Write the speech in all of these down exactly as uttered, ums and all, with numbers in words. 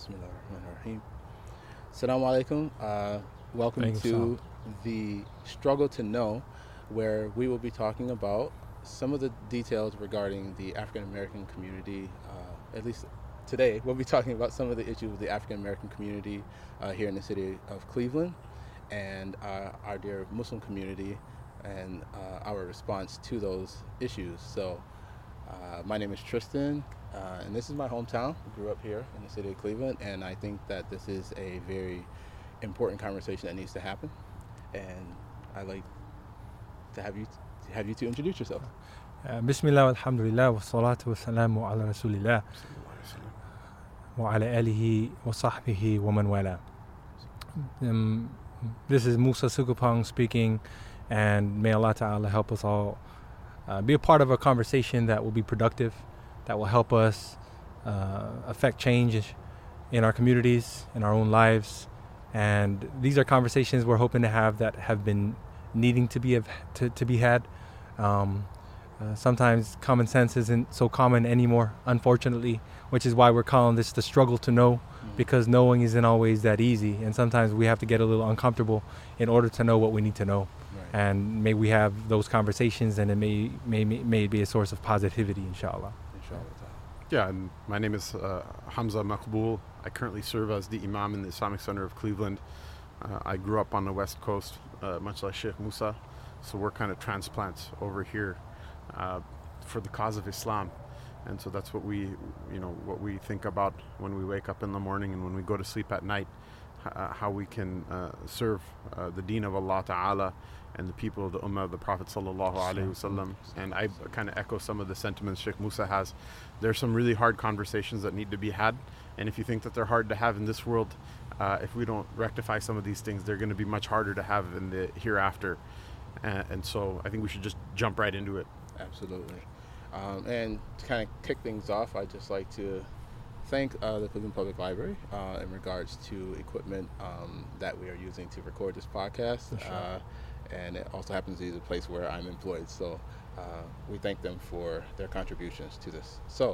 Bismillahirrahmanirrahim. Assalamu alaikum. Uh, welcome Thank you, to the Struggle to Know, where we will be talking about some of the details regarding the African American community. Uh, at least today, we'll be talking about some of the issues with the African American community uh, here in the city of Cleveland and uh, our dear Muslim community and uh, our response to those issues. So, uh, my name is Tristan. Uh, and this is my hometown. I grew up here in the city of Cleveland, and I think that this is a very important conversation that needs to happen. And I'd like to have you have you two introduce yourself. Uh, Bismillah, alhamdulillah, wa salatu wa salamu ala rasulillah, wa ala alihi wa sahbihi wa man wala. Um, this is Musa Sukupong speaking, and may Allah Ta'ala help us all uh, be a part of a conversation that will be productive, that will help us uh, affect change in our communities, in our own lives. And these are conversations we're hoping to have that have been needing to be have, to, to be had. Um, uh, sometimes common sense isn't so common anymore, unfortunately, which is why we're calling this the struggle to know, mm-hmm. because knowing isn't always that easy. And sometimes we have to get a little uncomfortable in order to know what we need to know. Right. And may we have those conversations, and it may, may, may be a source of positivity, inshallah. Yeah, and my name is uh, Hamza Maqbool. I currently serve as the Imam in the Islamic Center of Cleveland. Uh, I grew up on the West Coast, uh, much like Sheikh Musa, so we're kind of transplants over here uh, for the cause of Islam. And so that's what we, you know, what we think about when we wake up in the morning and when we go to sleep at night, uh, how we can uh, serve uh, the deen of Allah Ta'ala and the people of the Ummah of the Prophet Sallallahu Alaihi Wasallam. And I kind of echo some of the sentiments Sheikh Musa has. There's some really hard conversations that need to be had. And if you think that they're hard to have in this world, uh, if we don't rectify some of these things, they're going to be much harder to have in the hereafter. Uh, and so I think we should just jump right into it. Absolutely. Um, and to kind of kick things off, I'd just like to thank uh, the Cleveland Public Library uh, in regards to equipment um, that we are using to record this podcast. Sure. Uh, and it also happens to be the place where I'm employed. So uh, we thank them for their contributions to this. So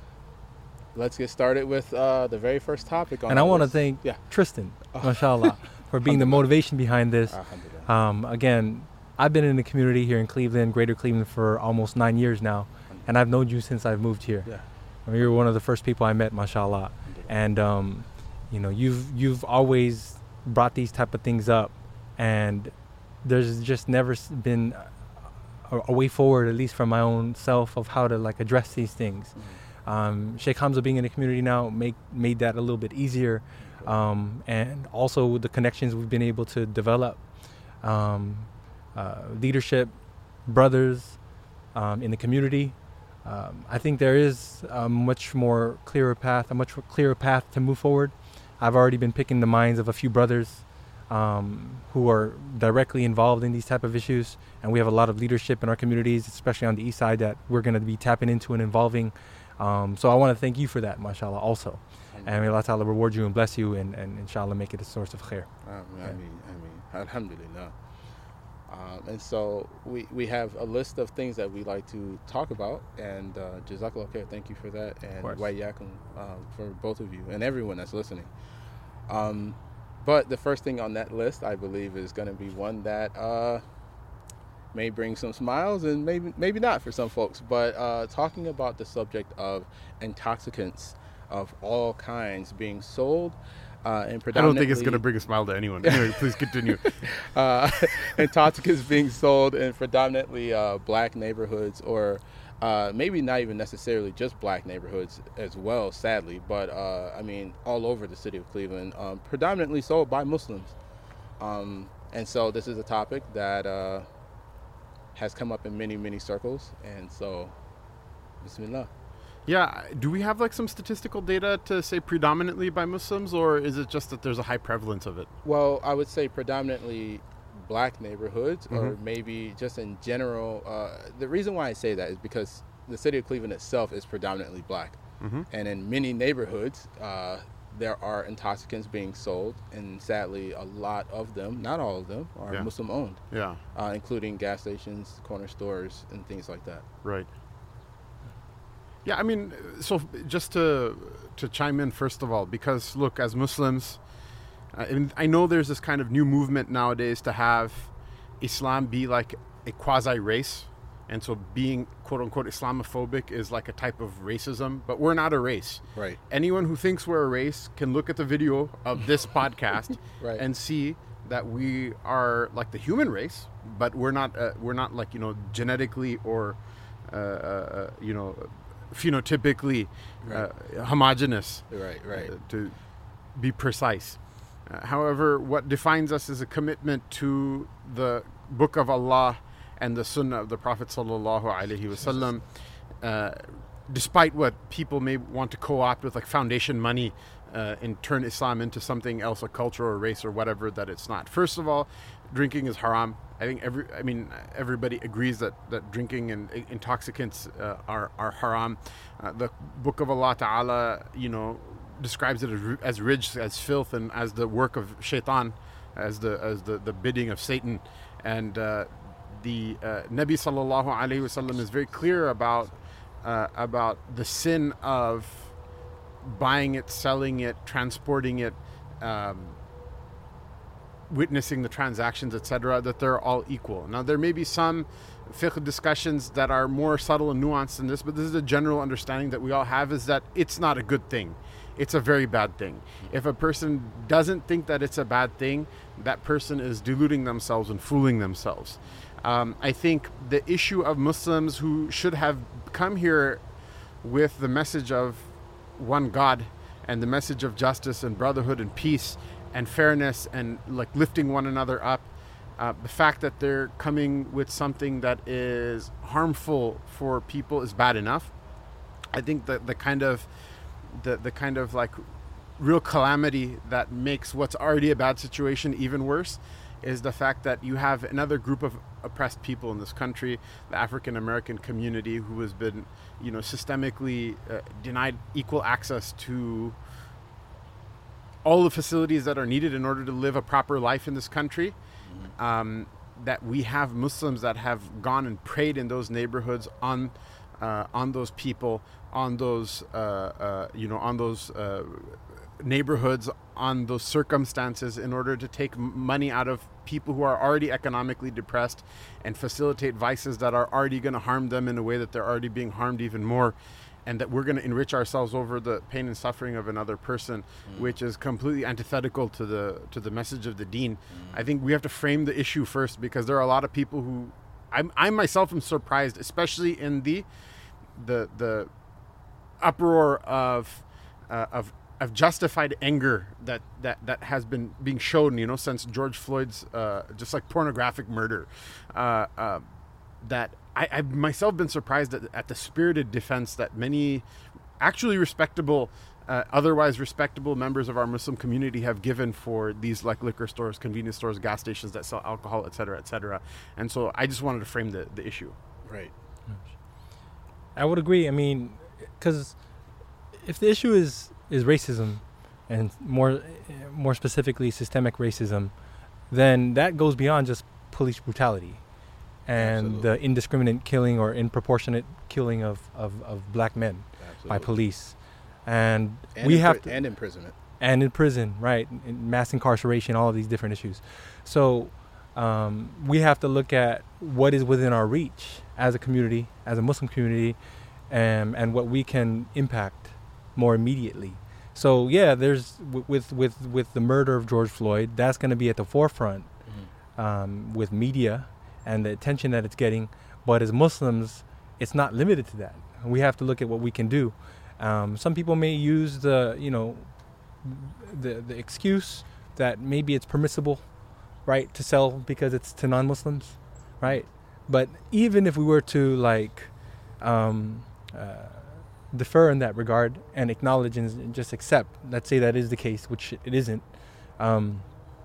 let's get started with uh, the very first topic. On and I want to this. thank yeah. Tristan, mashallah, for being the motivation behind this. Um, again, I've been in the community here in Cleveland, Greater Cleveland, for almost nine years now, and I've known you since I've moved here. Yeah. I mean, you were one of the first people I met, mashallah. And um, you know, you've you've always brought these type of things up, and there's just never been a, a way forward, at least from my own self, of how to like address these things. Mm-hmm. Um, Sheikh Hamza being in the community now make made that a little bit easier, um, and also the connections we've been able to develop, um, uh, leadership, brothers um, in the community. Um, I think there is a much more clearer path, a much clearer path to move forward. I've already been picking the minds of a few brothers um, who are directly involved in these type of issues, and we have a lot of leadership in our communities, especially on the east side, that we're going to be tapping into and involving. Um, so I want to thank you for that, mashallah, also. And may Allah Ta'ala reward you and bless you, and, and inshallah make it a source of khair. I mean, I mean, I mean, alhamdulillah. Um, and so we, we have a list of things that we like to talk about, and uh, Jazakallah khair, thank you for that, and wayyakum uh, for both of you and everyone that's listening. Um, but the first thing on that list, I believe, is going to be one that uh, may bring some smiles and maybe maybe not for some folks, but uh, talking about the subject of intoxicants of all kinds being sold. Uh, and I don't think it's going to bring a smile to anyone. Anyway, please continue. uh, intoxicants being sold in predominantly uh, black neighborhoods, or uh, maybe not even necessarily just black neighborhoods as well, sadly, but uh, I mean all over the city of Cleveland, um, predominantly sold by Muslims. Um, and so this is a topic that uh, has come up in many, many circles. And so, Bismillah. Yeah, do we have like some statistical data to say predominantly by Muslims, or is it just that there's a high prevalence of it? Well, I would say predominantly black neighborhoods, mm-hmm. or maybe just in general. Uh, the reason why I say that is because the city of Cleveland itself is predominantly black. Mm-hmm. And in many neighborhoods, uh, there are intoxicants being sold, and sadly a lot of them, not all of them, are yeah. Muslim owned. Yeah. Uh, including gas stations, corner stores, and things like that. Right. Yeah, I mean, so just to to chime in first of all, because look, as Muslims, uh, and I know there's this kind of new movement nowadays to have Islam be like a quasi-race. And so being quote-unquote Islamophobic is like a type of racism, but we're not a race. Right. Anyone who thinks we're a race can look at the video of this podcast right. and see that we are like the human race, but we're not uh, we're not like, you know, genetically or uh, uh, you know, phenotypically right. uh, homogenous. Right, right. Uh, to be precise. Uh, however, what defines us is a commitment to the Book of Allah and the Sunnah of the Prophet sallallahu alaihi wasallam, uh, despite what people may want to co-opt with like foundation money uh, and turn Islam into something else, a culture or race or whatever that it's not. First of all, drinking is haram. I think every, I mean, everybody agrees that, that drinking and intoxicants uh, are, are haram. Uh, the Book of Allah Ta'ala, you know, describes it as, as rijs, as filth, and as the work of shaitan, as the as the, the bidding of Satan. And uh, the uh, Nabi sallallahu alaihi wasallam is very clear about uh, about the sin of buying it, selling it, transporting it, um, witnessing the transactions, et cetera, that they're all equal. Now, there may be some fiqh discussions that are more subtle and nuanced than this, but this is a general understanding that we all have, is that it's not a good thing. It's a very bad thing. If a person doesn't think that it's a bad thing, that person is deluding themselves and fooling themselves. Um, I think the issue of Muslims who should have come here with the message of one God and the message of justice and brotherhood and peace and fairness and like lifting one another up, uh, the fact that they're coming with something that is harmful for people is bad enough. I think that the kind of the, the kind of like real calamity that makes what's already a bad situation even worse is the fact that you have another group of oppressed people in this country, the African American community, who has been, you know, systemically uh, denied equal access to all the facilities that are needed in order to live a proper life in this country. Mm-hmm. Um, that we have Muslims that have gone and prayed in those neighborhoods on uh, on those people, on those uh, uh, you know, on those uh, neighborhoods, on those circumstances, in order to take money out of people who are already economically depressed and facilitate vices that are already going to harm them in a way that they're already being harmed even more, and that we're going to enrich ourselves over the pain and suffering of another person, mm. which is completely antithetical to the to the message of the deen. Mm. I think we have to frame the issue first, because there are a lot of people who, I'm, I myself am surprised, especially in the the the uproar of uh, of of justified anger that, that, that has been being shown, you know, since George Floyd's uh, just like pornographic murder, uh, uh, that I, I've myself been surprised at, at the spirited defense that many actually respectable, uh, otherwise respectable members of our Muslim community have given for these like liquor stores, convenience stores, gas stations that sell alcohol, et cetera, et cetera. And so I just wanted to frame the, the issue. Right. I would agree. I mean, because if the issue is is racism, and more more specifically systemic racism, then that goes beyond just police brutality and Absolutely. the indiscriminate killing or disproportionate killing of, of, of black men Absolutely. by police. And, and we impri- have to, and imprisonment. And in prison, right? In mass incarceration, all of these different issues. So um, we have to look at what is within our reach as a community, as a Muslim community, and, and what we can impact more immediately. So yeah, there's w- with with with the murder of George Floyd, that's going to be at the forefront mm-hmm. um, with media and the attention that it's getting. But as Muslims, it's not limited to that. We have to look at what we can do. Um, some people may use the you know the the excuse that maybe it's permissible, right, to sell because it's to non-Muslims, right? But even if we were to like um, uh, defer in that regard and acknowledge and just accept, let's say that is the case, which it isn't, um,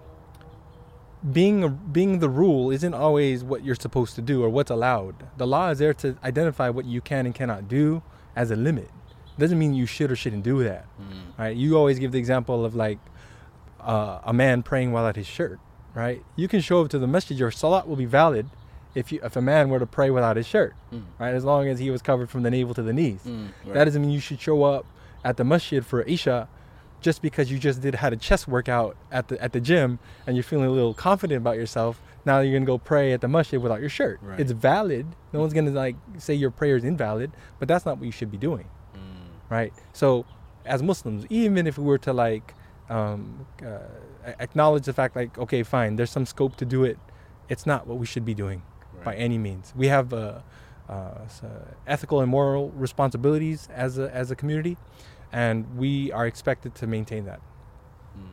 being a, being the rule isn't always what you're supposed to do or what's allowed. The law is there to identify what you can and cannot do as a limit. Doesn't mean you should or shouldn't do that, mm. right? You always give the example of like uh, a man praying without his shirt, right? You can show up to the masjid, your salat will be valid if you if a man were to pray without his shirt, mm. right? As long as he was covered from the navel to the knees. Mm, right. That doesn't mean you should show up at the masjid for Isha just because you just did had a chest workout at the at the gym and you're feeling a little confident about yourself. Now you're gonna go pray at the masjid without your shirt. Right. It's valid. No one's gonna like say your prayer is invalid, but that's not what you should be doing, Mm. right? So, as Muslims, even if we were to like um, uh, acknowledge the fact, like, okay, fine, there's some scope to do it, it's not what we should be doing Right. by any means. We have uh, uh, s- uh, ethical and moral responsibilities as a as a community, and we are expected to maintain that. Mm.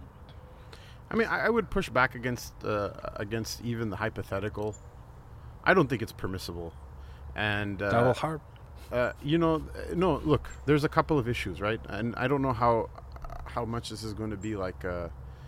I mean, I, I would push back against uh, against even the hypothetical. I don't think it's permissible, and uh, Darul Harb. uh, you know, uh, no. Look, there's a couple of issues, right? And I don't know how how much this is going to be like a,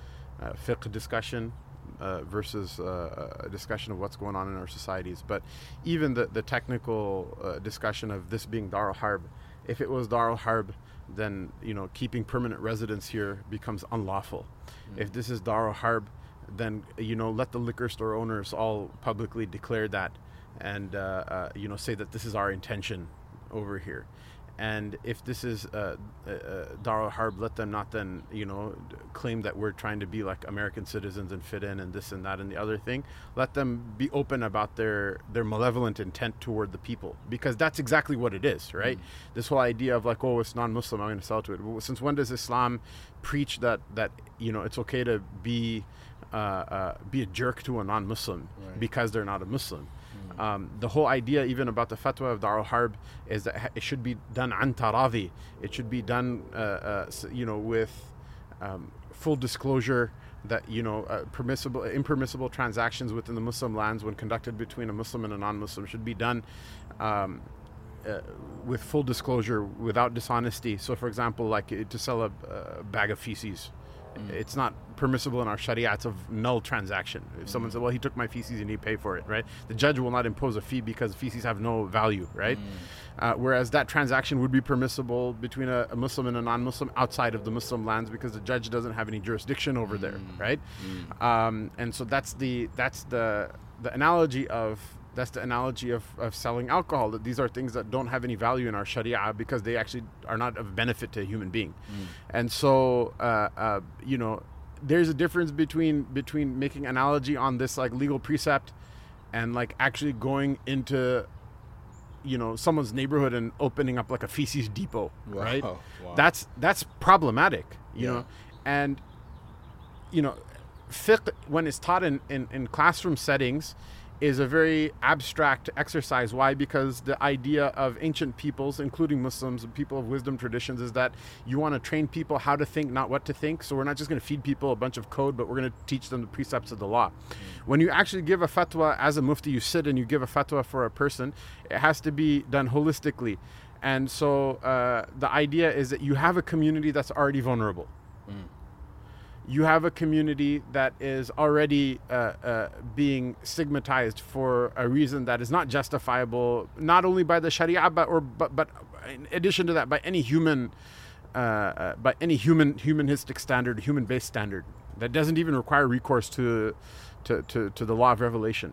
a fiqh discussion uh, versus uh, a discussion of what's going on in our societies. But even the the technical uh, discussion of this being Darul Harb, if it was Darul Harb, then you know keeping permanent residence here becomes unlawful. Mm. If this is Darul Harb, then you know let the liquor store owners all publicly declare that, and uh, uh, you know say that this is our intention over here. And if this is uh, uh, uh, Darul Harb, let them not then you know d- claim that we're trying to be like American citizens and fit in and this and that and the other thing. Let them be open about their their malevolent intent toward the people, because that's exactly what it is, right? Mm. This whole idea of like, oh, it's non-Muslim, I'm going to sell to it. Well, since when does Islam preach that that you know it's okay to be uh, uh, be a jerk to a non-Muslim Right. because they're not a Muslim? Mm. Um, the whole idea even about the fatwa of Darul Harb is that ha- it should be done an taradhi. It should be done, uh, uh, s- you know, with um, full disclosure that, you know, uh, permissible, impermissible transactions within the Muslim lands when conducted between a Muslim and a non-Muslim should be done um, uh, with full disclosure, without dishonesty. So, for example, like uh, to sell a, a bag of feces, Mm. it's not permissible in our sharia. It's a null transaction. If someone Mm. said, well, he took my feces and he paid for it, right? The judge will not impose a fee because feces have no value, right? Mm. Uh, whereas that transaction would be permissible between a, a Muslim and a non-Muslim outside of the Muslim lands because the judge doesn't have any jurisdiction over there, Mm. right? Mm. Um, and so that's the that's the the analogy of that's the analogy of, of selling alcohol. That these are things that don't have any value in our sharia because they actually are not of benefit to a human being. Mm. And so uh, uh, you know, there's a difference between between making analogy on this like legal precept and like actually going into you know someone's neighborhood and opening up like a feces depot, Wow. right? Wow. That's that's problematic, you Yeah. know. And you know, fiqh when it's taught in, in, in classroom settings is a very abstract exercise. Why? Because the idea of ancient peoples, including Muslims and people of wisdom traditions, is that you want to train people how to think, not what to think. So we're not just going to feed people a bunch of code, but we're going to teach them the precepts of the law. When you actually give a fatwa as a mufti, you sit and you give a fatwa for a person, it has to be done holistically. And so uh, the idea is that you have a community that's already vulnerable. Mm. You have a community that is already uh, uh, being stigmatized for a reason that is not justifiable, not only by the Sharia, but or but, but in addition to that, by any human, uh, uh, by any human humanistic standard, human-based standard that doesn't even require recourse to, to, to, to the law of revelation.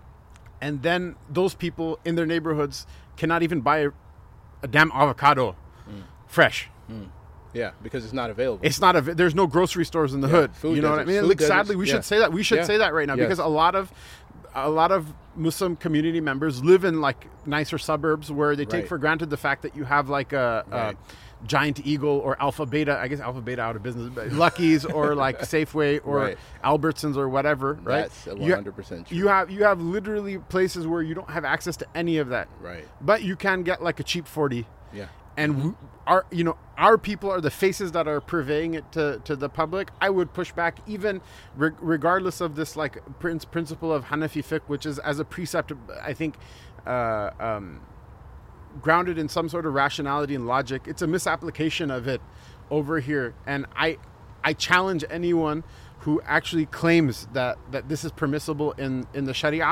And then those people in their neighborhoods cannot even buy a, a damn avocado Mm. fresh. Mm. Yeah, because it's not available. It's not a. There's no grocery stores in the Yeah, hood. food You know what I deserts, mean? food Like, deserts, sadly, we yeah. should say that. We should Yeah. say that right now Yes. because a lot of, a lot of Muslim community members live in like nicer suburbs where they take Right. for granted the fact that you have like a, Right. a Giant Eagle or Alpha Beta. I guess Alpha Beta out of business. But Lucky's or like Safeway or Right. Albertsons or whatever. Right? That's You- one hundred percent true. You have you have literally places where you don't have access to any of that, Right. but you can get like a cheap forty. Yeah. And w our, you know, our people are the faces that are purveying it to, to the public. I would push back, even re regardless of this like prin principle of Hanafi fiqh, which is as a precept, I think, uh, um, grounded in some sort of rationality and logic. It's a misapplication of it over here, and I, I challenge anyone who actually claims that that this is permissible in in the Sharia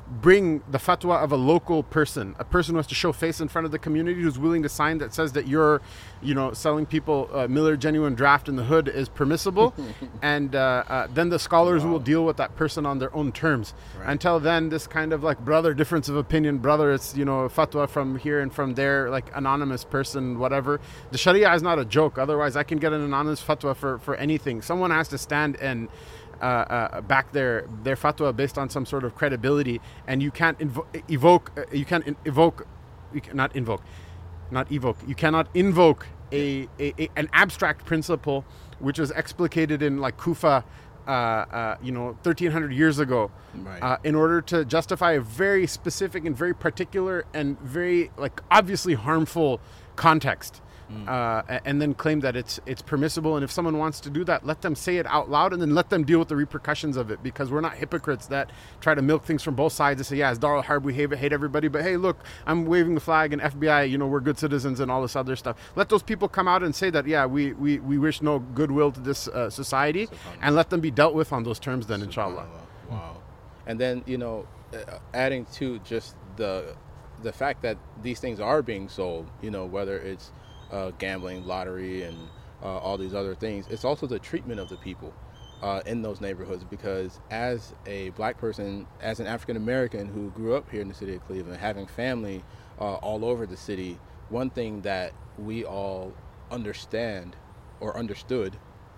bring the fatwa of a local person, a person who has to show face in front of the community, who's willing to sign that says that you're, you know, selling people uh, Miller Genuine Draft in the hood is permissible, and uh, uh, then the scholars wow. will deal with that person on their own terms. Right. Until then, this kind of like brother difference of opinion, brother, it's, you know, fatwa from here and from there, like anonymous person, whatever. The Sharia is not a joke. Otherwise, I can get an anonymous fatwa for for anything. Someone has to stand and Uh, uh, back their their fatwa based on some sort of credibility, and you can't invo- evoke uh, you can't in- evoke you cannot invoke not evoke you cannot invoke a, a, a an abstract principle which was explicated in like Kufa uh, uh, you know thirteen hundred years ago, right. uh, in order to justify a very specific and very particular and very like obviously harmful context. Mm. Uh, and then claim that it's it's permissible, and if someone wants to do that, let them say it out loud, and then let them deal with the repercussions of it, because we're not hypocrites that try to milk things from both sides and say, yeah, it's Dar al-Harb, we hate, hate everybody, but hey, look, I'm waving the flag, and F B I, you know, we're good citizens and all this other stuff. Let those people come out and say that, yeah, we, we, we wish no goodwill to this uh, society, and let them be dealt with on those terms then, inshallah. Wow. And then, you know, uh, adding to just the the fact that these things are being sold, you know, whether it's Uh, gambling, lottery, and uh, all these other things, it's also the treatment of the people uh, in those neighborhoods, because as a black person, as an African American who grew up here in the city of Cleveland, having family uh, all over the city, one thing that we all understand or understood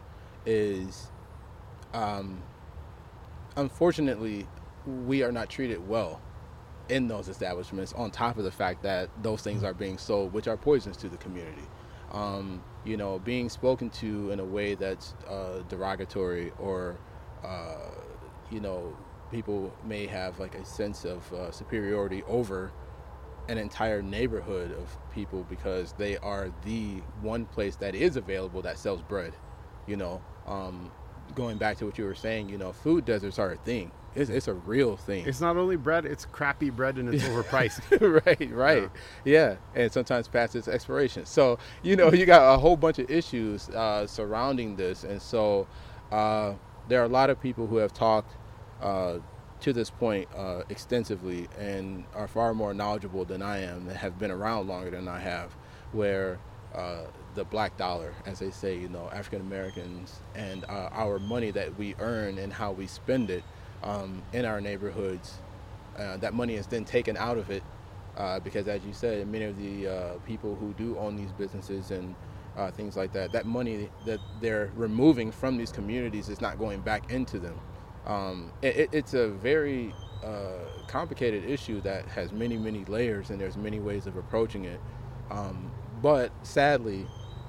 is um, unfortunately we are not treated well in those establishments, on top of the fact that those things are being sold, which are poisons to the community. Um, you know, being spoken to in a way that's uh, derogatory, or, uh, you know, people may have like a sense of uh, superiority over an entire neighborhood of people because they are the one place that is available that sells bread. You know, um, going back to what you were saying, you know, food deserts are a thing. It's, it's a real thing. It's not only bread, it's crappy bread, and it's overpriced. right, right. Yeah. yeah. And sometimes past its expiration. So, you know, you got a whole bunch of issues uh, surrounding this. And so uh, there are a lot of people who have talked uh, to this point uh, extensively and are far more knowledgeable than I am, that have been around longer than I have, where uh, the black dollar, as they say, you know, African Americans, and uh, our money that we earn and how we spend it Um, in our neighborhoods, uh, that money is then taken out of it uh, because, as you said, many of the uh, people who do own these businesses and uh, things like that, that money that they're removing from these communities is not going back into them. Um, it, it's a very uh, complicated issue that has many, many layers, and there's many ways of approaching it. Um, but sadly,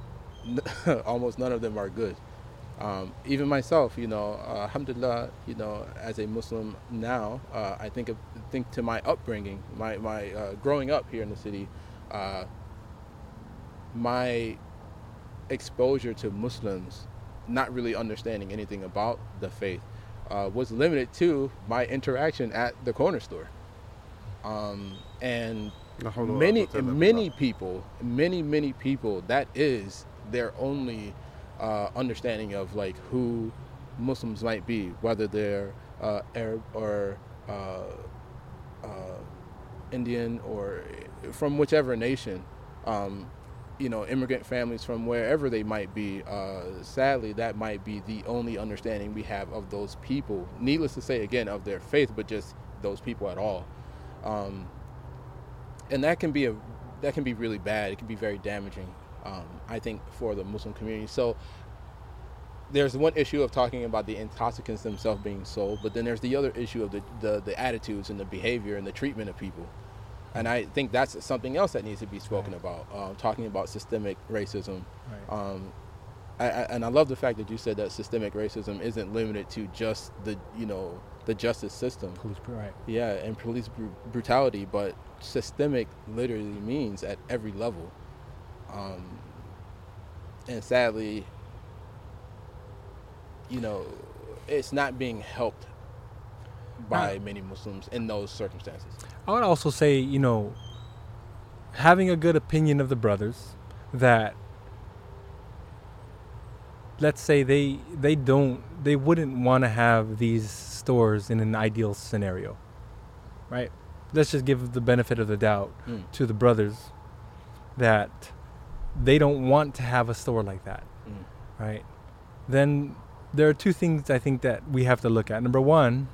almost none of them are good. Um, even myself, you know, uh, alhamdulillah, you know, as a Muslim now, uh, I think of, think to my upbringing, my, my uh, growing up here in the city, uh, my exposure to Muslims, not really understanding anything about the faith, uh, was limited to my interaction at the corner store. Um, and many, many people, many, many people, that is their only Uh, understanding of like who Muslims might be, whether they're uh, Arab or uh, uh, Indian or from whichever nation, um, you know, immigrant families from wherever they might be. Uh, sadly, that might be the only understanding we have of those people. Needless to say, again, of their faith, but just those people at all. Um, and that can be a that can be really bad. It can be very damaging. Um, I think for the Muslim community. So there's one issue of talking about the intoxicants themselves being sold, but then there's the other issue of the, the, the attitudes and the behavior and the treatment of people. And I think that's something else that needs to be spoken right. about, um, talking about systemic racism. Right. Um, I, I, and I love the fact that you said that systemic racism isn't limited to just the, you know, the justice system. Police, right. Yeah, and police br- brutality, but systemic literally means at every level. Um, and sadly, you know, it's not being helped by uh, many Muslims in those circumstances. I would also say, you know, having a good opinion of the brothers, that let's say they they don't they wouldn't want to have these stores in an ideal scenario. right? Let's just give the benefit of the doubt Mm. to the brothers that they don't want to have a store like that, Mm. right? Then there are two things I think that we have to look at. Number one,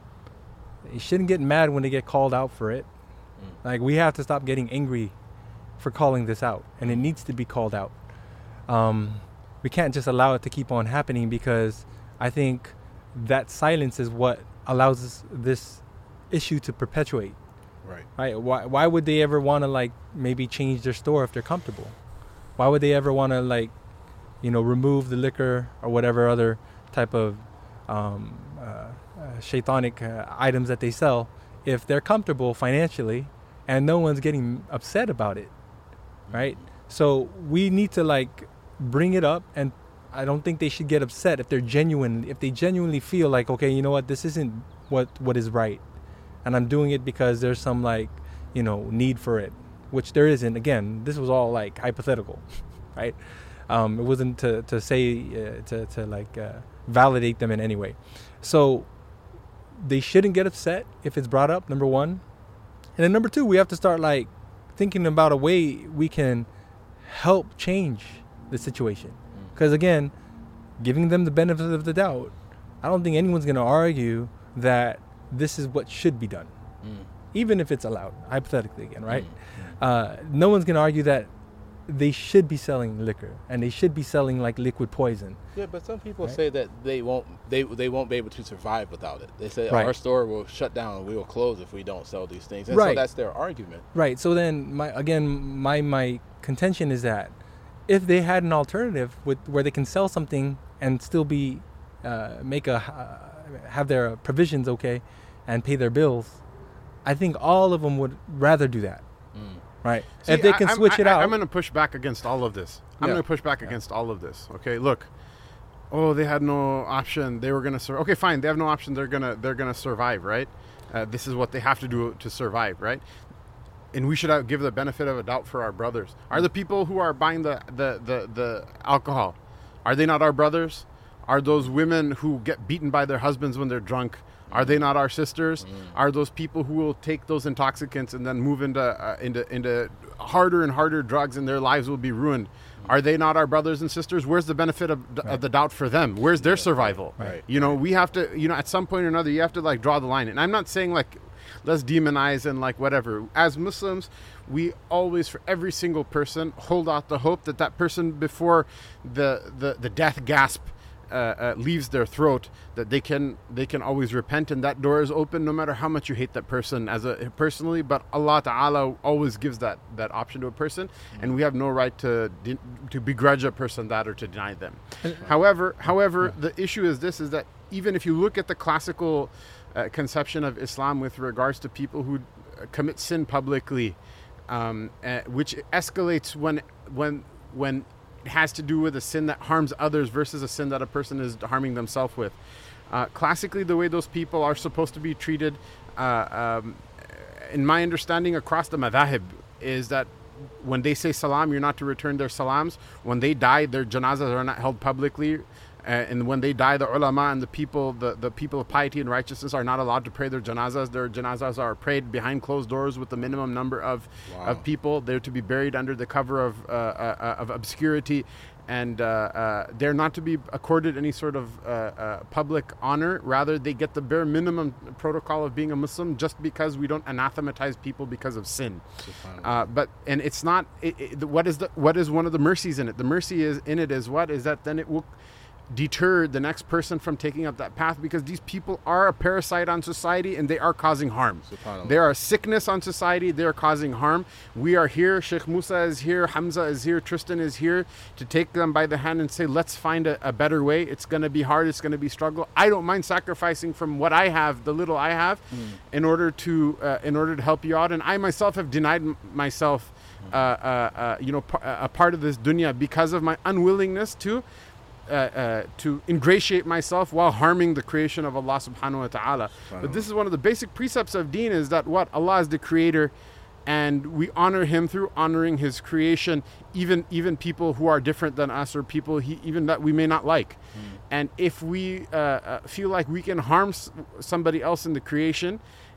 you shouldn't get mad when they get called out for it. Mm. Like, we have to stop getting angry for calling this out, and it needs to be called out. Um, we can't just allow it to keep on happening, because I think that silence is what allows this, this issue to perpetuate. Right. Right? Why? Why would they ever want to like maybe change their store if they're comfortable? Why would they ever want to like, you know, remove the liquor or whatever other type of um, uh, uh, shaitanic uh, items that they sell if they're comfortable financially and no one's getting upset about it, right? So we need to like bring it up, and I don't think they should get upset if they're genuine, if they genuinely feel like, okay, you know what, this isn't what what is right, and I'm doing it because there's some like, you know, need for it, which there isn't. Again, this was all like hypothetical, right? Um, it wasn't to to say uh, to to like uh, validate them in any way. So they shouldn't get upset if it's brought up. Number one, and then number two, we have to start like thinking about a way we can help change the situation. Because again, giving them the benefit of the doubt, I don't think anyone's going to argue that this is what should be done, Mm. even if it's allowed, hypothetically again, right? Mm. Uh, no one's going to argue that they should be selling liquor and they should be selling like liquid poison. Yeah, but some people Right. say that they won't they they won't be able to survive without it. They say Right. our store will shut down, we will close if we don't sell these things. And so Right. that's their argument. Right. So then, my again, my my contention is that if they had an alternative with where they can sell something and still be uh, make a uh, have their provisions okay and pay their bills, I think all of them would rather do that. Mm. Right. See, if they can I, I'm- switch it I, out. I'm going to push back against all of this. I'm Yeah. going to push back Yeah. against all of this. Okay, look. Oh, they had no option. They were going to survive. Okay, fine. They have no option. They're gonna they're gonna survive, right? Uh, this is what they have to do to survive, right? And we should have, give the benefit of a doubt for our brothers. Are the people who are buying the, the, the, the alcohol, are they not our brothers? Are those women who get beaten by their husbands when they're drunk, are they not our sisters? Mm. Are those people who will take those intoxicants and then move into uh, into into harder and harder drugs and their lives will be ruined? Are they not our brothers and sisters? Where's the benefit of, Right. of the doubt for them? Where's their survival? Right. You know, we have to, you know, at some point or another, you have to like draw the line. And I'm not saying like, let's demonize and like whatever. As Muslims, we always, for every single person, hold out the hope that that person before the the, the death gasp uh, uh, leaves their throat, that they can they can always repent, and that door is open no matter how much you hate that person as a personally. But Allah Ta'ala always gives that that option to a person, and we have no right to de- to begrudge a person that or to deny them. However, however, the issue is this: is that even if you look at the classical uh, conception of Islam with regards to people who uh, commit sin publicly, um, uh, which escalates when when when it has to do with a sin that harms others versus a sin that a person is harming themselves with. Uh, classically, the way those people are supposed to be treated, uh, um, in my understanding across the madhahib, is that when they say salam, you're not to return their salams. When they die, their janazas are not held publicly. Uh, and when they die, the ulama and the people, the, the people of piety and righteousness are not allowed to pray their janazas. Their janazas are prayed behind closed doors with the minimum number of, Wow. of people. They're to be buried under the cover of, uh, uh, of obscurity. And uh, uh, they're not to be accorded any sort of uh, uh, public honor. Rather, they get the bare minimum protocol of being a Muslim just because we don't anathematize people because of sin. Subhanallah. Uh, but and it's not. It, it, what is the what is one of the mercies in it? The mercy is in it is what is that then it will deter the next person from taking up that path, because these people are a parasite on society and they are causing harm. Subhanallah. They are a sickness on society. They are causing harm. We are here. Sheikh Musa is here. Hamza is here. Tristan is here to take them by the hand and say, let's find a, a better way. It's going to be hard. It's going to be struggle. I don't mind sacrificing from what I have, the little I have, Mm. in order to uh, in order to help you out. And I myself have denied m- myself, uh, uh, uh, you know, p- a part of this dunya because of my unwillingness to Uh, uh, to ingratiate myself while harming the creation of Allah subhanahu wa ta'ala. But this is one of the basic precepts of deen, is that what? Allah is the creator, and we honor him through honoring his creation, even even people who are different than us, or people he, even that we may not like. And if we uh, uh, feel like we can harm s- somebody else in the creation,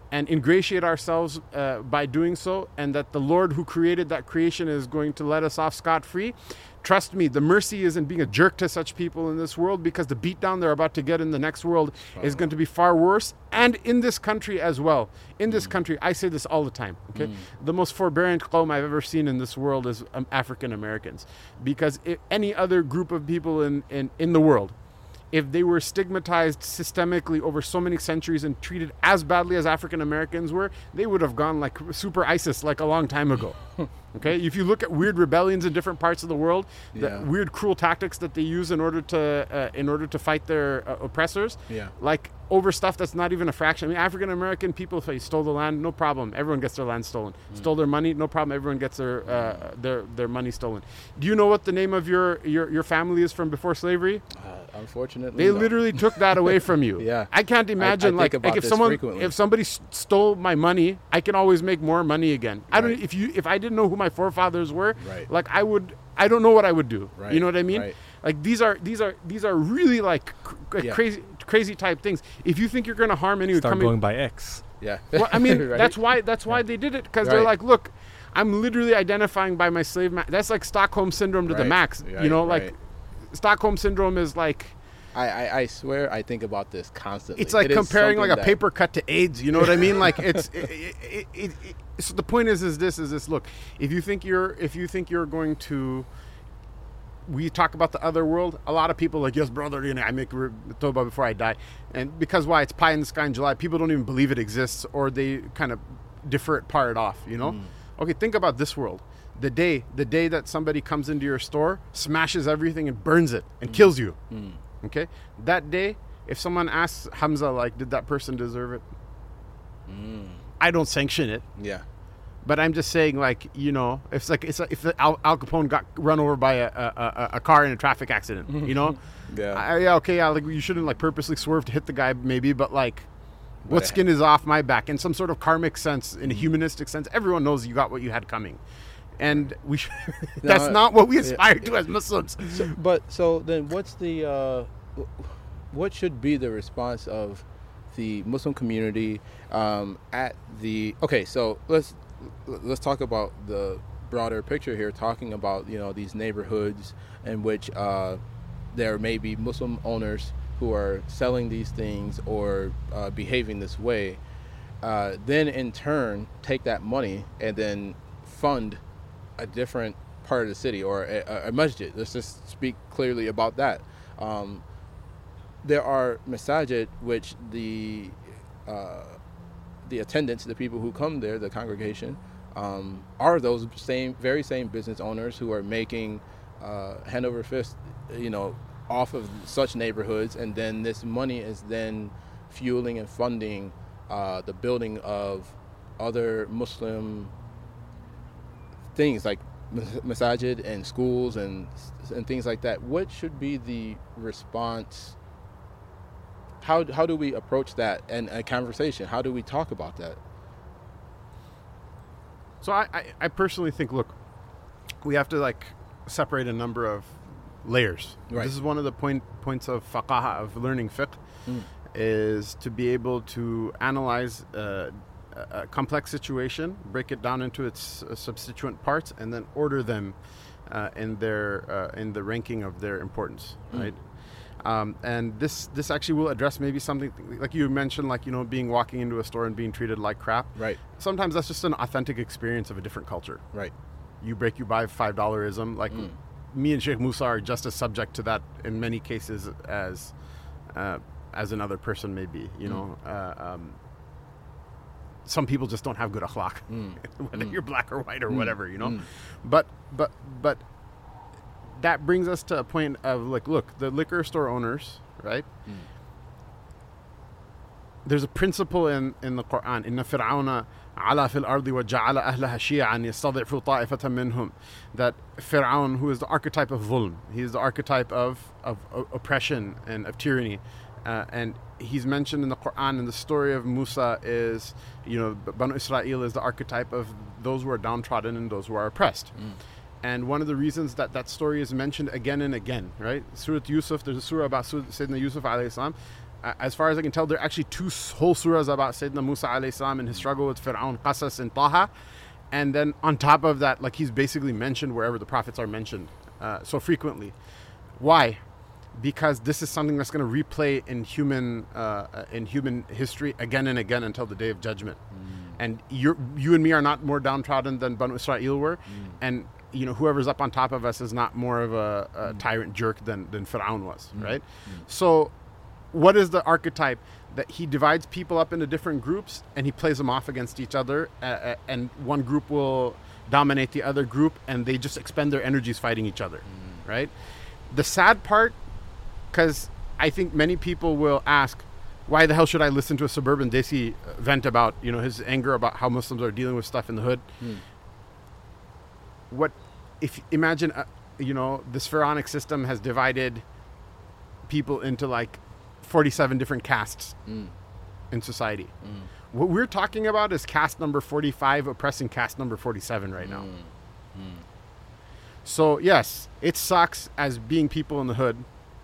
and ingratiate ourselves uh, by doing so, and that the Lord who created that creation is going to let us off scot-free, trust me, the mercy is in being a jerk to such people in this world, because the beatdown they're about to get in the next world oh. is going to be far worse, and in this country as well. In this mm. country, I say this all the time, okay? Mm. The most forbearant qawm I've ever seen in this world is um, African Americans, because if any other group of people in, in, in the world, if they were stigmatized systemically over so many centuries and treated as badly as African Americans were, they would have gone like super ISIS like a long time ago. Okay, if you look at weird rebellions in different parts of the world, the yeah. weird cruel tactics that they use in order to uh, in order to fight their uh, oppressors, yeah. like over stuff that's not even a fraction. I mean, African American people, if they stole the land, no problem, everyone gets their land stolen. Mm. Stole their money, no problem, everyone gets their uh, their their money stolen. Do you know what the name of your your, your family is from before slavery? Uh, unfortunately, they no. literally took that away from you. Yeah, I can't imagine I, I like, like if someone frequently. if somebody stole my money, I can always make more money again. Right. I don't if you if I didn't know who my forefathers were, right. like I would I don't know what I would do. Right. You know what I mean? Right. Like these are these are these are really like cr- yeah. crazy crazy type things. If you think you're going to harm anyone, start coming, going by X. Yeah. Well, I mean, right. that's why that's why yeah. they did it, because right. they're like, look, I'm literally identifying by my slave. Ma- that's like Stockholm syndrome to right. the max. Right. You know, right. like Stockholm syndrome is like. I, I, I swear I think about this constantly. It's like it comparing like a that... paper cut to AIDS. You know what I mean? Like it's. It, it, it, it, it, so the point is, is this is this. Look, if you think you're if you think you're going to. We talk about the other world. A lot of people are like, yes, brother, you know, I make tawbah before I die. And because why? It's pie in the sky in July. People don't even believe it exists, or they kind of defer it, part it off, you know? Mm. Okay, think about this world. The day, the day that somebody comes into your store, smashes everything and burns it and mm. kills you. Mm. Okay? That day, if someone asks Hamza, like, did that person deserve it? Mm. I don't sanction it. Yeah. But I'm just saying, like, you know, if it's like it's like if Al, Al Capone got run over by a, a, a car in a traffic accident, you know, yeah, I, yeah, okay, yeah, like you shouldn't like purposely swerve to hit the guy, maybe, but like, but what skin is off my back? In some sort of karmic sense, in a humanistic sense, everyone knows you got what you had coming, and we should, that's no, not what we aspire yeah, to as Muslims. So, but so then, what's the uh, what should be the response of the Muslim community um, at the? Okay, so let's. Let's talk about the broader picture here, talking about, you know, these neighborhoods in which uh, there may be Muslim owners who are selling these things or uh, behaving this way, uh, then in turn take that money and then fund a different part of the city or a, a masjid. Let's just speak clearly about that. Um, there are masajid which the uh, the attendants, the people who come there, the congregation, um, are those same, very same business owners who are making uh, hand over fist, you know, off of such neighborhoods, and then this money is then fueling and funding uh, the building of other Muslim things like masajid and schools and and things like that. What should be the response? How how do we approach that and a conversation? How do we talk about that? So I, I, I personally think, look, we have to like separate a number of layers. Right. This is one of the point points of faqaha, of learning fiqh, mm. is to be able to analyze uh, a complex situation, break it down into its uh, substituent parts, and then order them uh, in their uh, in the ranking of their importance, mm. right? Um, and this this actually will address maybe something like you mentioned, like, you know, being walking into a store and being treated like crap. Right. Sometimes that's just an authentic experience of a different culture. Right. You break, you buy five dollarism. Like mm. me and Sheikh Musa are just as subject to that in many cases as uh, as another person may be. You mm. know, uh, um, some people just don't have good akhlaq, mm. whether mm. you're black or white or mm. whatever. You know, mm. but but but. That brings us to a point of like, look, the liquor store owners, right? Mm. There's a principle in, in the Quran, إِنَّ فِرْعَوْنَ عَلَى فِي الْأَرْضِ وَجَعَلَ أَهْلَهَا شِيَعًا يَسْتَضْعِفُ طَائِفَةً مِّنْهُمْ. That Fir'aun, who is the archetype of dhulm, he is the archetype of, of, of oppression and of tyranny. Uh, and he's mentioned in the Quran, and the story of Musa is, you know, Banu Israel is the archetype of those who are downtrodden and those who are oppressed. Mm. And one of the reasons that that story is mentioned again and again, right? Surah Yusuf, there's a surah about Sayyidina Yusuf alayhi salam. as far as I can tell, there are actually two whole surahs about Sayyidina Musa alayhi salam and his struggle with Fir'aun, Qasas and Taha. And then on top of that, like he's basically mentioned wherever the prophets are mentioned uh, so frequently. Why? Because this is something that's going to replay in human uh, in human history again and again until the day of judgment. Mm. And you you and me are not more downtrodden than Banu Israel were. Mm. And you know, whoever's up on top of us is not more of a, a mm. tyrant jerk than, than Fir'aun was, mm. right? Mm. So what is the archetype? That he divides people up into different groups and he plays them off against each other, uh, and one group will dominate the other group and they just expend their energies fighting each other, mm. right? The sad part, because I think many people will ask, why the hell should I listen to a suburban Desi vent about, you know, his anger about how Muslims are dealing with stuff in the hood? Mm. What if, imagine, uh, you know, this pharaonic system has divided people into like forty-seven different castes mm. in society. Mm. What we're talking about is caste number forty-five oppressing caste number forty-seven right now. Mm. Mm. So yes, it sucks as being people in the hood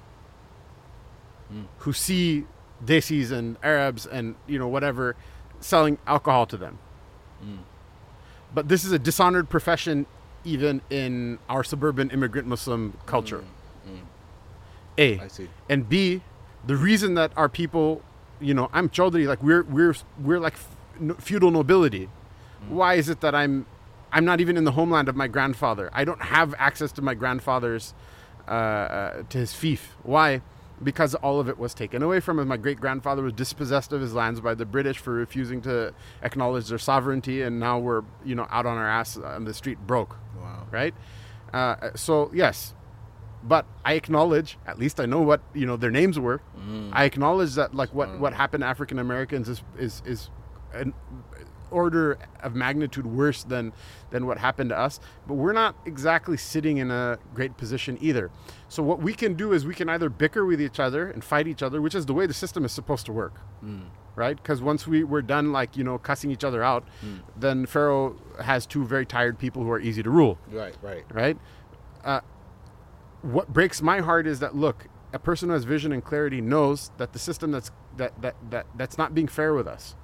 mm. who see Desis and Arabs and, you know, whatever, selling alcohol to them. Mm. But this is a dishonored profession even in our suburban immigrant Muslim culture. Mm. Mm. A. I see. And B, the reason that our people, you know, I'm Chaudhry, like we're we're we're like feudal nobility. Mm. Why is it that I'm I'm not even in the homeland of my grandfather? I don't have access to my grandfather's uh, uh, to his fief. Why? Because all of it was taken away from him. My great grandfather was dispossessed of his lands by the British for refusing to acknowledge their sovereignty, and now we're, you know, out on our ass on the street broke. Wow. Right? Uh, so yes. But I acknowledge, at least I know what, you know, their names were. Mm. I acknowledge that, like, what, what happened to African Americans is is is an order of magnitude worse than than what happened to us. But we're not exactly sitting in a great position either. So what we can do is we can either bicker with each other and fight each other, which is the way the system is supposed to work, mm. right? Because once we we're done, like, you know, cussing each other out, mm. then Pharaoh has two very tired people who are easy to rule. Right, right, right. Uh, What breaks my heart is that, look, a person who has vision and clarity knows that the system that's that that, that that's not being fair with us.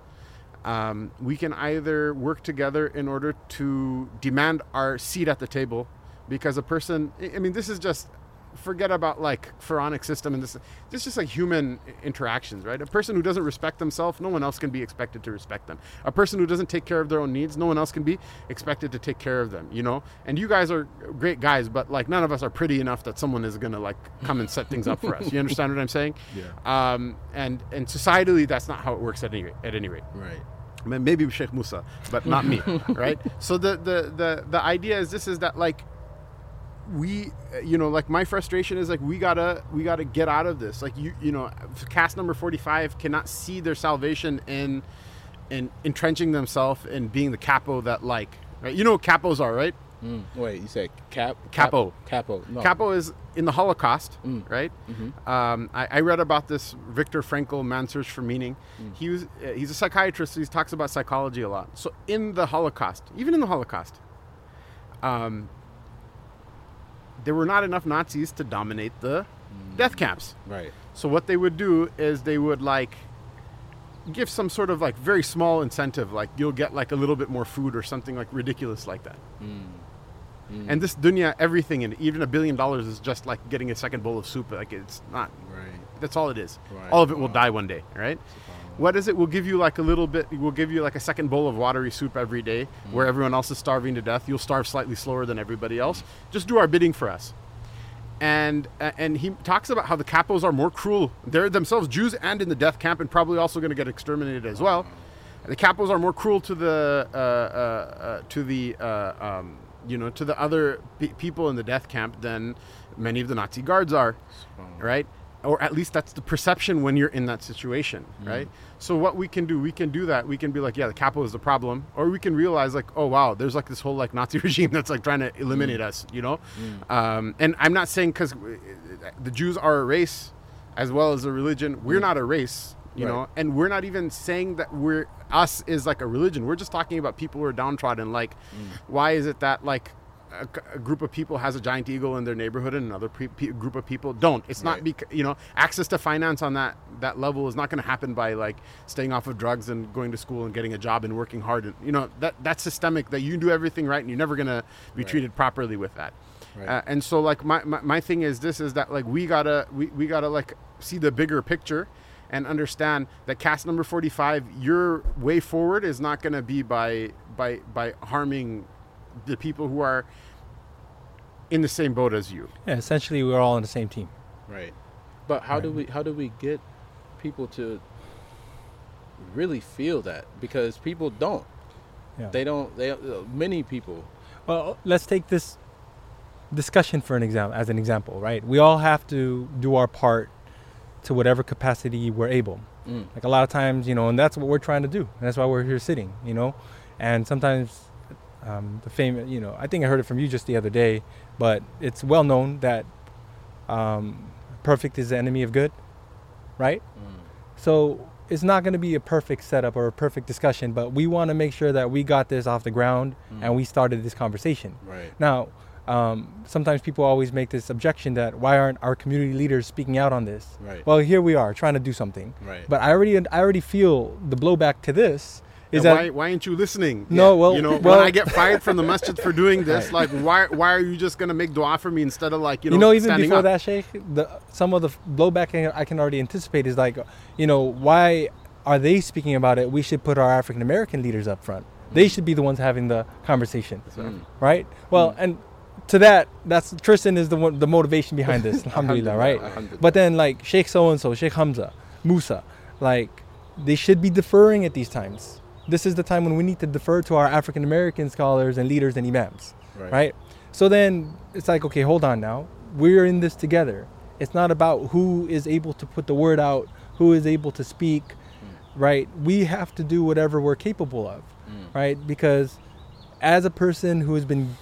Um, we can either work together in order to demand our seat at the table, because a person, I mean, this is just, forget about like pharaonic system and this, this is just like human interactions, right? A person who doesn't respect themselves, no one else can be expected to respect them. A person who doesn't take care of their own needs, no one else can be expected to take care of them, you know? And you guys are great guys, but like none of us are pretty enough that someone is going to like come and set things up for us. You understand what I'm saying? Yeah. Um, and, and societally, that's not how it works at any rate, at any rate. Right. I mean, maybe Sheikh Musa, but not me, right? So the, the, the, the idea is this is that like, we, you know, like my frustration is like we gotta we gotta get out of this. Like you you know, caste number forty-five cannot see their salvation in in entrenching themselves in being the capo that like, right? You know what capos are, right? Mm. Wait, you say cap capo capo no. Capo is in the Holocaust, mm. right? Mm-hmm. Um, I, I read about this Viktor Frankl, Man's Search for Meaning. Mm. He was uh, he's a psychiatrist. So he talks about psychology a lot. So in the Holocaust, even in the Holocaust, um. there were not enough Nazis to dominate the mm. death camps. Right. So what they would do is they would like give some sort of like very small incentive, like you'll get like a little bit more food or something like ridiculous like that. Mm. Mm. And this dunya, everything, and even a billion dollars is just like getting a second bowl of soup. Like it's not. Right. That's all it is. Right. All of it wow. will die one day. Right. What is it? We'll give you like a little bit, we'll give you like a second bowl of watery soup every day, mm. where everyone else is starving to death. You'll starve slightly slower than everybody else. Just do our bidding for us. And uh, and he talks about how the capos are more cruel. They're themselves Jews and in the death camp and probably also going to get exterminated as well. The capos are more cruel to the, uh, uh, uh, to the uh, um, you know, to the other pe- people in the death camp than many of the Nazi guards are, right? Or at least that's the perception when you're in that situation, mm. right? So what we can do, we can do that. We can be like, yeah, the capo is the problem. Or we can realize like, oh, wow, there's like this whole like Nazi regime that's like trying to eliminate mm. us, you know? Mm. Um, and I'm not saying because the Jews are a race as well as a religion. We're mm. not a race, you right. know? And we're not even saying that we're, us is like a religion. We're just talking about people who are downtrodden. Like, mm. why is it that like, A, a group of people has a giant eagle in their neighborhood and another pre- pe- group of people don't. It's right. not because, you know, access to finance on that that level is not going to happen by like staying off of drugs and going to school and getting a job and working hard. And you know that that's systemic. That you do everything right and you're never going to be Right. treated properly with that. Right. Uh, and so like my, my my thing is this is that like we gotta we, we gotta like see the bigger picture and understand that caste number forty-five, your way forward is not going to be by by by harming the people who are in the same boat as you. Yeah, essentially, we're all on the same team. Right. But how do Right. we how do we get people to really feel that? Because people don't. Yeah. They don't. They uh, many people. Well, let's take this discussion for an example, as an example, right? We all have to do our part to whatever capacity we're able. Mm. Like a lot of times, you know, and that's what we're trying to do. And that's why we're here sitting, you know. And sometimes um, the famous, you know, I think I heard it from you just the other day, but it's well known that um, perfect is the enemy of good, right? Mm. So it's not going to be a perfect setup or a perfect discussion, but we want to make sure that we got this off the ground Mm. and we started this conversation. Right. Now, um, sometimes people always make this objection that why aren't our community leaders speaking out on this? Right. Well, here we are trying to do something. Right. But I already, I already feel the blowback to this is And that why why aren't you listening? No, well- you know, well- when I get fired from the masjid for doing this, like why why are you just gonna make dua for me instead of like you know you know, even standing before up? that, Sheikh, the, some of the f- blowback I can already anticipate is like, you know, why are they speaking about it? We should put our African American leaders up front. They should be the ones having the conversation, Mm. right? Well, and to that, that's Tristan is the one, the motivation behind this. Alhamdulillah, right? Alhamdulillah. But then like Sheikh so and so, Sheikh Hamza, Musa, like they should be deferring at these times. This is the time when we need to defer to our African American scholars and leaders and imams, Right. right? So then it's like, okay, hold on now. We're in this together. It's not about who is able to put the word out, who is able to speak, right? We have to do whatever we're capable of, Mm. right? Because as a person who has been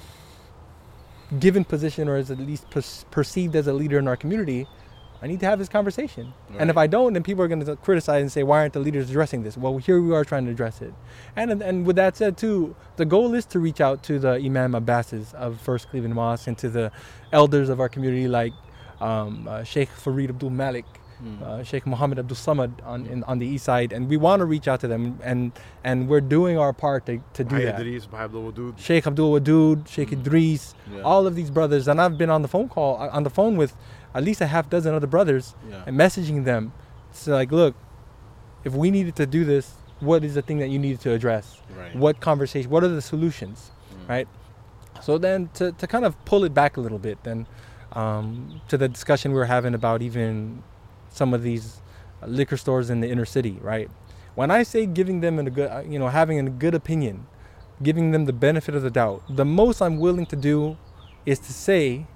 given position or is at least per- perceived as a leader in our community, I need to have this conversation. And if Right. I don't, then people are going to criticize and say, why aren't the leaders addressing this? Well, here we are trying to address it. And and with that said, too, the goal is to reach out to the Imam Abbasis of First Cleveland Mosque and to the elders of our community like um, uh, Sheikh Farid Abdul Malik, Mm. uh, Sheikh Muhammad Abdul Samad on, in, on the east side. And we want to reach out to them. And, and we're doing our part to, to do Bahai that. Idris, Bahai Abdul Wadud. Sheikh Abdul Wadud, Sheikh Mm. Idris, Yeah. all of these brothers. And I've been on the phone call, on the phone with at least a half dozen other brothers Yeah. and messaging them. So like, look, if we needed to do this, what is the thing that you needed to address? Right. What conversation, what are the solutions, Mm. right? So then to, to kind of pull it back a little bit then um, to the discussion we were having about even some of these uh, liquor stores in the inner city, right? When I say giving them a good, uh, you know, having a good opinion, giving them the benefit of the doubt, the most I'm willing to do is to say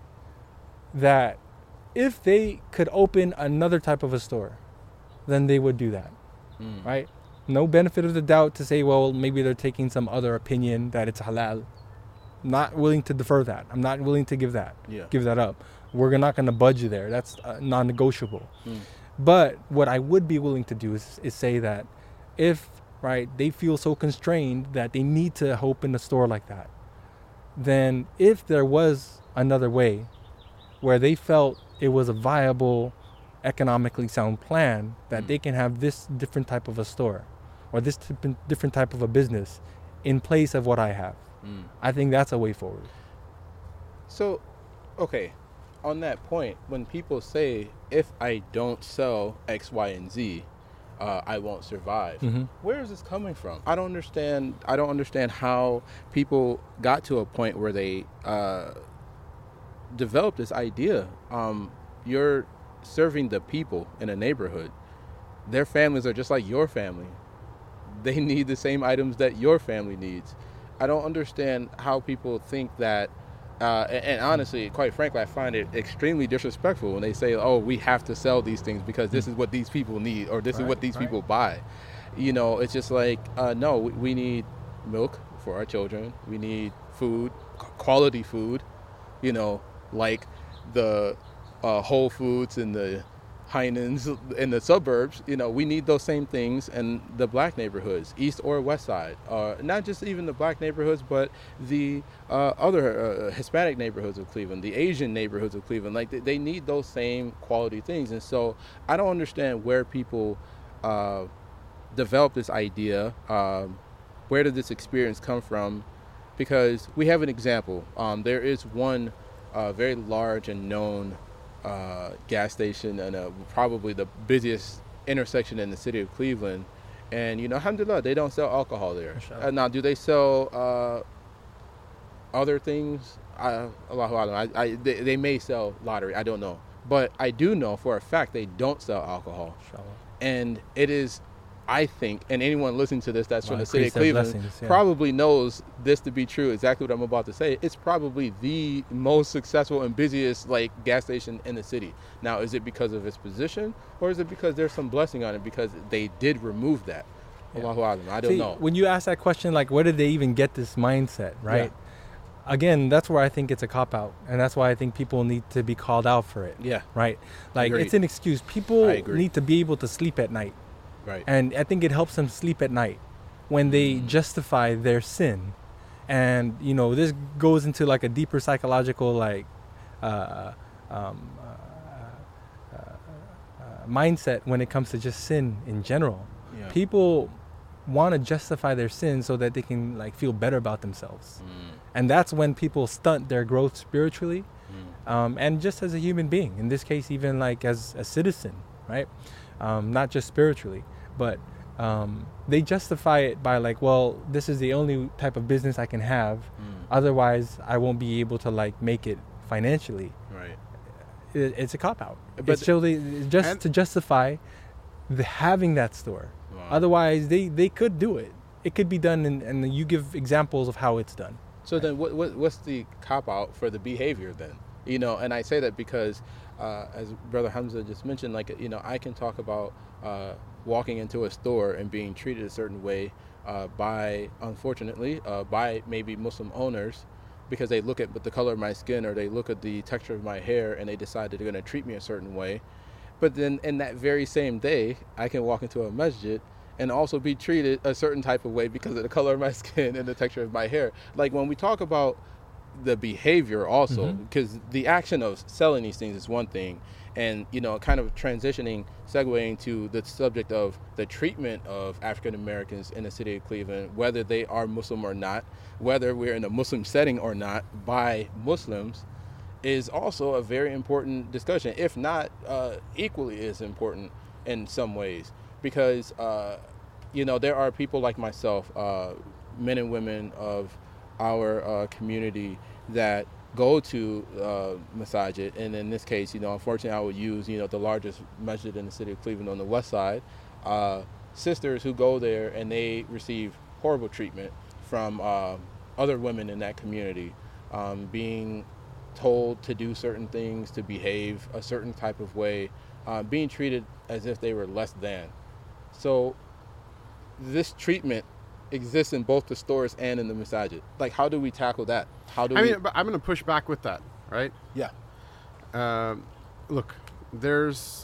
that if they could open another type of a store, then they would do that, Mm. right? No benefit of the doubt to say, well, maybe they're taking some other opinion that it's halal. Not willing to defer that. I'm not willing to give that, Yeah. give that up. We're not going to budge you there. That's uh, non-negotiable. Mm. But what I would be willing to do is, is say that if, right, they feel so constrained that they need to open a store like that, then if there was another way where they felt it was a viable, economically sound plan that Mm. they can have this different type of a store or this different different type of a business in place of what I have, Mm. I think that's a way forward. So, okay, on that point, when people say, if I don't sell X, Y, and Z, uh, I won't survive. Mm-hmm. Where is this coming from? I don't understand. I don't understand how people got to a point where they uh, developed this idea. Um, you're serving the people in a neighborhood. Their families are just like your family. They need the same items that your family needs. I don't understand how people think that. Uh, and, and honestly, quite frankly, I find it extremely disrespectful when they say, "Oh, we have to sell these things because this is what these people need, or this is Right, what these right. people buy." You know, it's just like, uh, no, we, we need milk for our children. We need food, qu- quality food. You know, like the uh, Whole Foods and the Heinens in the suburbs. You know, we need those same things in the black neighborhoods, east or west side. Uh, not just even the black neighborhoods, but the uh, other uh, Hispanic neighborhoods of Cleveland, the Asian neighborhoods of Cleveland. Like they, they need those same quality things. And so I don't understand where people uh, develop this idea. Um, where did this experience come from? Because we have an example. Um, there is one uh, very large and known Uh, gas station and uh, probably the busiest intersection in the city of Cleveland, and you know, alhamdulillah, they don't sell alcohol there. Uh, now, do they sell uh, other things? Uh, Allahu Alam. I, I, they, they may sell lottery. I don't know, but I do know for a fact they don't sell alcohol. Inshallah. And it is, I think, and anyone listening to this that's well, from the city of Cleveland yeah. probably knows this to be true, exactly what I'm about to say. It's probably the most successful and busiest like gas station in the city. Now, is it because of its position, or is it because there's some blessing on it because they did remove that? Yeah. Allahu Alam. I don't See, know. When you ask that question, like, where did they even get this mindset, right? Yeah. Again, that's where I think it's a cop-out, and that's why I think people need to be called out for it. Yeah. Right? Like, Agreed. It's an excuse. People need to be able to sleep at night. Right. And I think it helps them sleep at night when they mm. justify their sin. And, you know, this goes into like a deeper psychological, like, uh, um, uh, uh, uh, mindset when it comes to just sin in general. Yeah. People want to justify their sin so that they can, like, feel better about themselves. Mm. And that's when people stunt their growth spiritually mm. um, and just as a human being. In this case, even like as a citizen, right? Um, not just spiritually. But um, they justify it by like, well, this is the only type of business I can have. Mm. Otherwise, I won't be able to like make it financially. Right. It, it's a cop out. But it's really just to justify the having that store. Wow. Otherwise, they, they could do it. It could be done, and, and you give examples of how it's done. So right. then, what, what what's the cop out for the behavior then? You know, and I say that because, uh, as Brother Hamza just mentioned, like, you know, I can talk about uh, walking into a store and being treated a certain way uh, by, unfortunately, uh, by maybe Muslim owners because they look at the color of my skin or they look at the texture of my hair and they decide that they're going to treat me a certain way. But then in that very same day, I can walk into a masjid and also be treated a certain type of way because of the color of my skin and the texture of my hair. Like when we talk about the behavior also, because mm-hmm. the action of selling these things is one thing, and you know, kind of transitioning, segueing to the subject of the treatment of African Americans in the city of Cleveland, whether they are Muslim or not, whether we're in a Muslim setting or not, by Muslims, is also a very important discussion, if not uh, equally as important in some ways, because uh, you know, there are people like myself, uh, men and women of our uh, community that go to uh, masajid, and in this case, you know, unfortunately, I would use, you know, the largest masjid in the city of Cleveland on the west side. Uh, sisters who go there and they receive horrible treatment from uh, other women in that community, um, being told to do certain things, to behave a certain type of way, uh, being treated as if they were less than. So this treatment exists in both the stores and in the masajid. Like, how do we tackle that? How do I we... mean, but I'm going to push back with that, right? Yeah. Um, look, there's...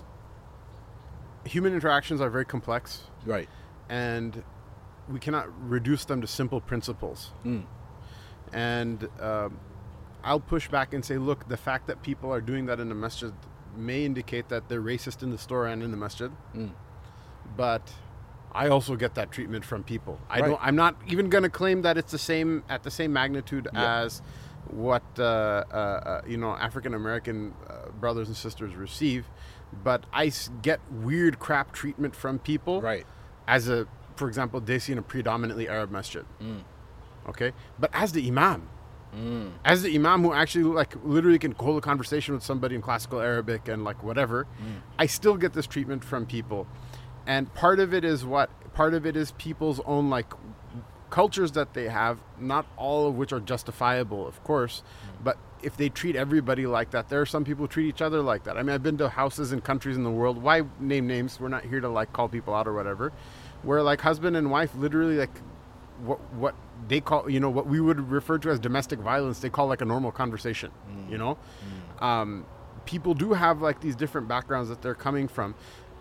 Human interactions are very complex. Right. And we cannot reduce them to simple principles. Mm. And um, I'll push back and say, look, the fact that people are doing that in the masjid may indicate that they're racist in the store and in the masjid. Mm. But I also get that treatment from people. I right. don't. I'm not even going to claim that it's the same at the same magnitude yeah. as what uh, uh, uh, you know, African American uh, brothers and sisters receive, but I s- get weird crap treatment from people. Right. As a, for example, they see in a predominantly Arab masjid. Mm. Okay, but as the imam, mm. as the imam who actually like literally can hold a conversation with somebody in classical Arabic and like whatever, mm. I still get this treatment from people. And part of it is what? Part of it is people's own like cultures that they have, not all of which are justifiable, of course. Mm. But if they treat everybody like that, there are some people who treat each other like that. I mean, I've been to houses in countries in the world. Why name names? We're not here to like call people out or whatever. Where like husband and wife literally like what what they call, you know, what we would refer to as domestic violence, they call like a normal conversation, mm. you know? Mm. Um, people do have like these different backgrounds that they're coming from.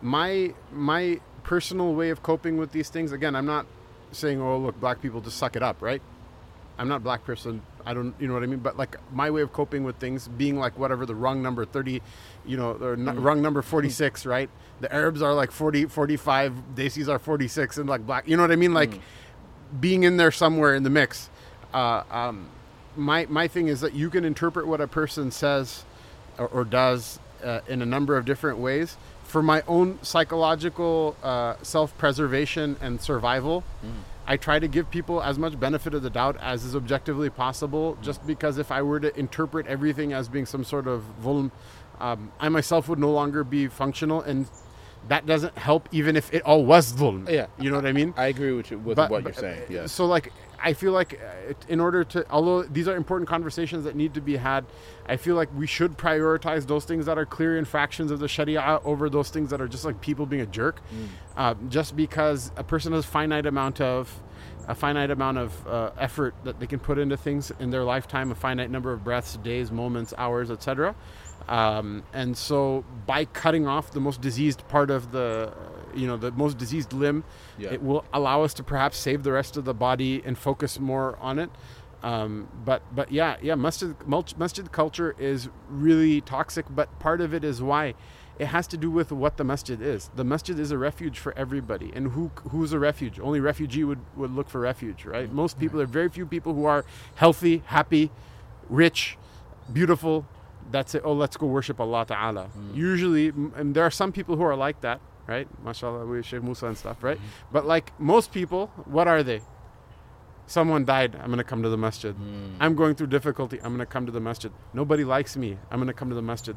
My my personal way of coping with these things, again, I'm not saying, oh, look, black people just suck it up, right? I'm not a black person. I don't, you know what I mean? But like my way of coping with things being like whatever the wrong number thirty, you know, or n- Mm. wrong number forty-six, right? The Arabs are like forty, forty-five, Desis are forty-six, and like black, you know what I mean? Like Mm. being in there somewhere in the mix. Uh, um, my my thing is that you can interpret what a person says or, or does uh, in a number of different ways. For my own psychological uh, self-preservation and survival, Mm. I try to give people as much benefit of the doubt as is objectively possible, just because if I were to interpret everything as being some sort of vuln, um, I myself would no longer be functional, and that doesn't help even if it all was vuln. Yeah. You know what I mean? I agree with you with But- what but, you're saying. uh, Yeah. So like, I feel like uh, it- in order to, although these are important conversations that need to be had, I feel like we should prioritize those things that are clear infractions of the Sharia over those things that are just like people being a jerk. Mm. Uh, just because a person has finite amount of a finite amount of uh, effort that they can put into things in their lifetime, a finite number of breaths, days, moments, hours, et cetera. Um, and so by cutting off the most diseased part of the, uh, you know, the most diseased limb, Yeah. it will allow us to perhaps save the rest of the body and focus more on it. Um, but but yeah, yeah, masjid, mulch- masjid culture is really toxic, but part of it is why. It has to do with what the masjid is. The masjid is a refuge for everybody. And who who's a refuge? Only refugee would, would look for refuge, right? Most people, there are very few people who are healthy, happy, rich, beautiful. That's it. Oh, let's go worship Allah Ta'ala. Mm. Usually, m- and there are some people who are like that, right? MashaAllah, we Sheikh Musa and stuff, right? Mm-hmm. But like most people, what are they? Someone died, I'm going to come to the masjid. Mm. I'm going through difficulty, I'm going to come to the masjid. Nobody likes me, I'm going to come to the masjid.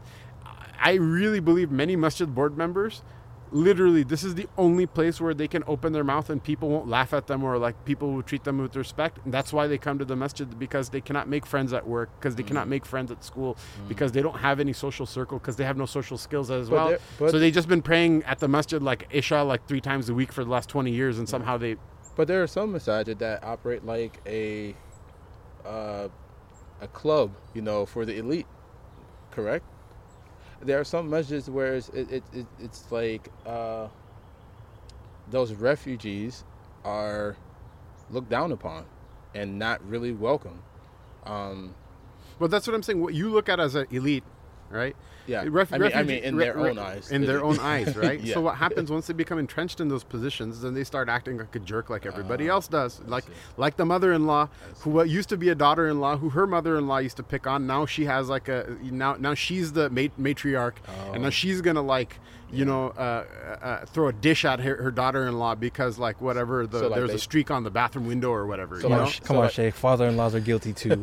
I really believe many masjid board members, literally, this is the only place where they can open their mouth and people won't laugh at them, or like people will treat them with respect. And that's why they come to the masjid, because they cannot make friends at work, because they Mm. cannot make friends at school, Mm. because they don't have any social circle, because they have no social skills as But well. there- but- So they just been praying at the masjid like Isha like three times a week for the last twenty years, and somehow they But there are some masajid that operate like a uh, a club, you know, for the elite. Correct. There are some masjids where it's, it, it, it, it's like uh, those refugees are looked down upon and not really welcome. Um, Well, that's what I'm saying. What you look at as an elite, right? yeah, Ref- I mean, I refugee- mean, in re- their re- own eyes. In their own eyes, right? Yeah. So what happens once they become entrenched in those positions, then they start acting like a jerk like everybody Ah, else does. Like see. like the mother-in-law I see. who uh, used to be a daughter-in-law who her mother-in-law used to pick on. Now she has like a now now she's the mat- matriarch, and now Oh. she's gonna like you Yeah. know uh, uh, throw a dish at her, her daughter-in-law because like whatever the So, like, there's they- a streak on the bathroom window or whatever. So, you Come know? on, like- sh- come so on, like- Sheikh. Father-in-laws are guilty too.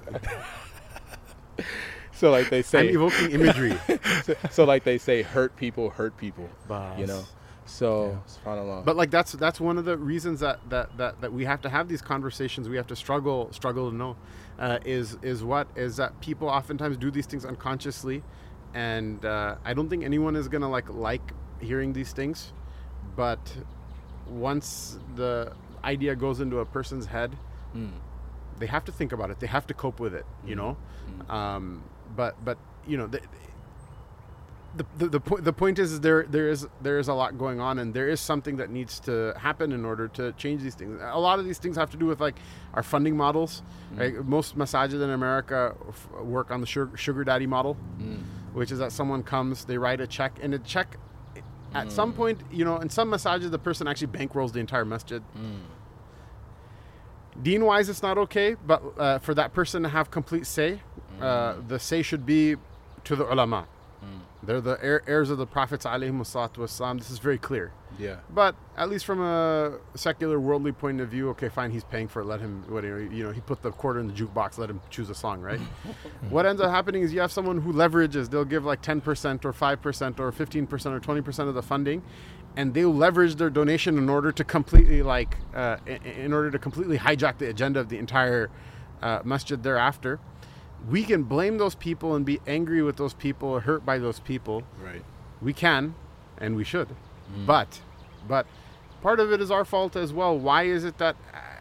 So like they I'm say, evoking imagery. so, so like they say, hurt people hurt people. You know. Bas. So subhanallah. But like that's that's one of the reasons that that that, that we have to have these conversations. We have to struggle struggle to know uh, is is what is that people oftentimes do these things unconsciously, and uh, I don't think anyone is gonna like like hearing these things, but once the idea goes into a person's head, Mm. they have to think about it. They have to cope with it. You Mhm. know. Mm. Um, but but you know the the the, the, po- the point is, is there there is there is a lot going on, and there is something that needs to happen in order to change these things. A lot of these things have to do with like our funding models. Mm. Right? Most masajid in America f- work on the sugar, sugar daddy model, Mm. which is that someone comes, they write a check, and a check at Mm. some point, you know, in some masajid, the person actually bankrolls the entire masjid. Mm. Deen wise, it's not okay, but uh, for that person to have complete say, uh, Mm. the say should be to the ulama. Mm. They're the heir- heirs of the prophets alayhimu salatu wassalam. This is very clear. Yeah. But at least from a secular worldly point of view, okay, fine, he's paying for it. Let him, whatever, you know, he put the quarter in the jukebox, let him choose a song, right? What ends up happening is you have someone who leverages, they'll give like ten percent or five percent or fifteen percent or twenty percent of the funding, and they'll leverage their donation in order to completely like, uh, in, in order to completely hijack the agenda of the entire uh, masjid thereafter. We can blame those people and be angry with those people or hurt by those people. Right. We can, and we should. Mm. But, but part of it is our fault as well. Why is it that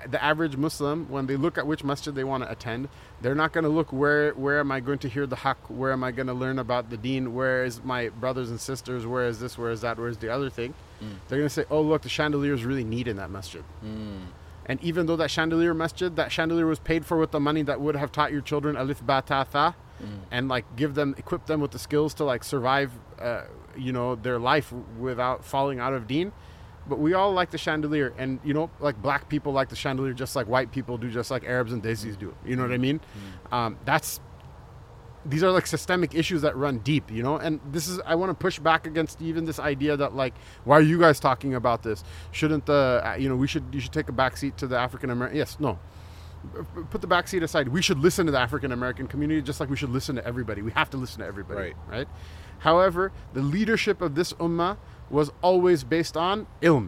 the average Muslim, when they look at which masjid they want to attend, they're not going to look where where am I going to hear the haqq, where am I going to learn about the deen, where is my brothers and sisters, where is this, where is that, where is the other thing. Mm. They're going to say, oh, look, the chandelier is really neat in that masjid. Mm. And even though that chandelier masjid, that chandelier was paid for with the money that would have taught your children alif ba ta tha, mm. and like give them, equip them with the skills to like survive, uh, you know, their life without falling out of deen. But we all like the chandelier, and you know, like black people like the chandelier just like white people do, just like Arabs and Desis do. You know what I mean? Mm. Um, that's these are like systemic issues that run deep, you know. And this is I want to push back against even this idea that like, why are you guys talking about this? Shouldn't the you know we should you should take a backseat to the African American? Yes, no. Put the backseat aside. We should listen to the African American community just like we should listen to everybody. We have to listen to everybody, right? right? However, the leadership of this ummah was always based on ilm,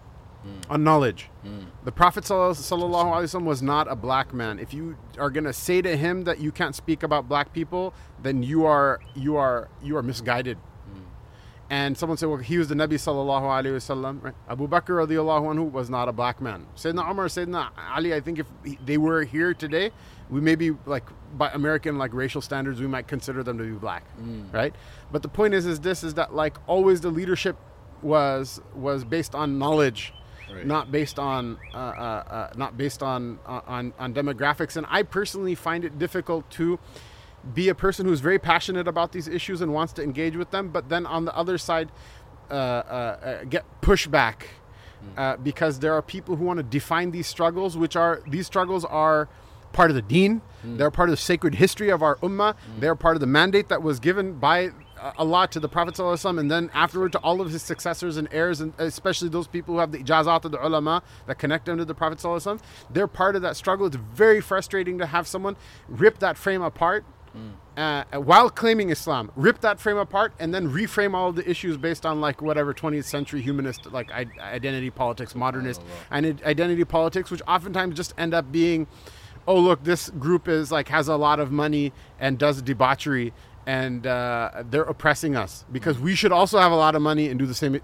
mm. on knowledge. Mm. The Prophet sallallahu alaihi wasallam was not a black man. If you are going to say to him that you can't speak about black people, then you are you are you are misguided. Mm. And someone said, well, he was the Nabi sallallahu alaihi wasallam. Right? Abu Bakr radiallahu anhu was not a black man. Sayyidina Umar, Sayyidina Ali, I think if they were here today, we may be like by American like racial standards, we might consider them to be black, mm. right? But the point is, is this is that like always the leadership was was based on knowledge, right. not based on uh, uh, uh, not based on, uh, on on demographics. And I personally find it difficult to be a person who's very passionate about these issues and wants to engage with them, but then on the other side uh, uh, uh, get pushback uh, because there are people who want to define these struggles, which are these struggles are part of the deen. Mm. They're part of the sacred history of our ummah. Mm. They're part of the mandate that was given by Allah to the Prophet ﷺ, and then afterward to all of his successors and heirs, and especially those people who have the ijazat of the ulama that connect them to the Prophet ﷺ. They're part of that struggle. It's very frustrating to have someone rip that frame apart mm. uh, while claiming Islam, rip that frame apart and then reframe all of the issues based on like whatever twentieth century humanist like I- identity politics, modernist and identity politics, which oftentimes just end up being, oh look, this group is like has a lot of money and does debauchery, and uh, they're oppressing us because we should also have a lot of money and do the same.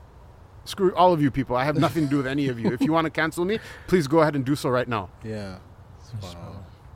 Screw all of you people. I have nothing to do with any of you. If you want to cancel me, please go ahead and do so right now. Yeah. Wow.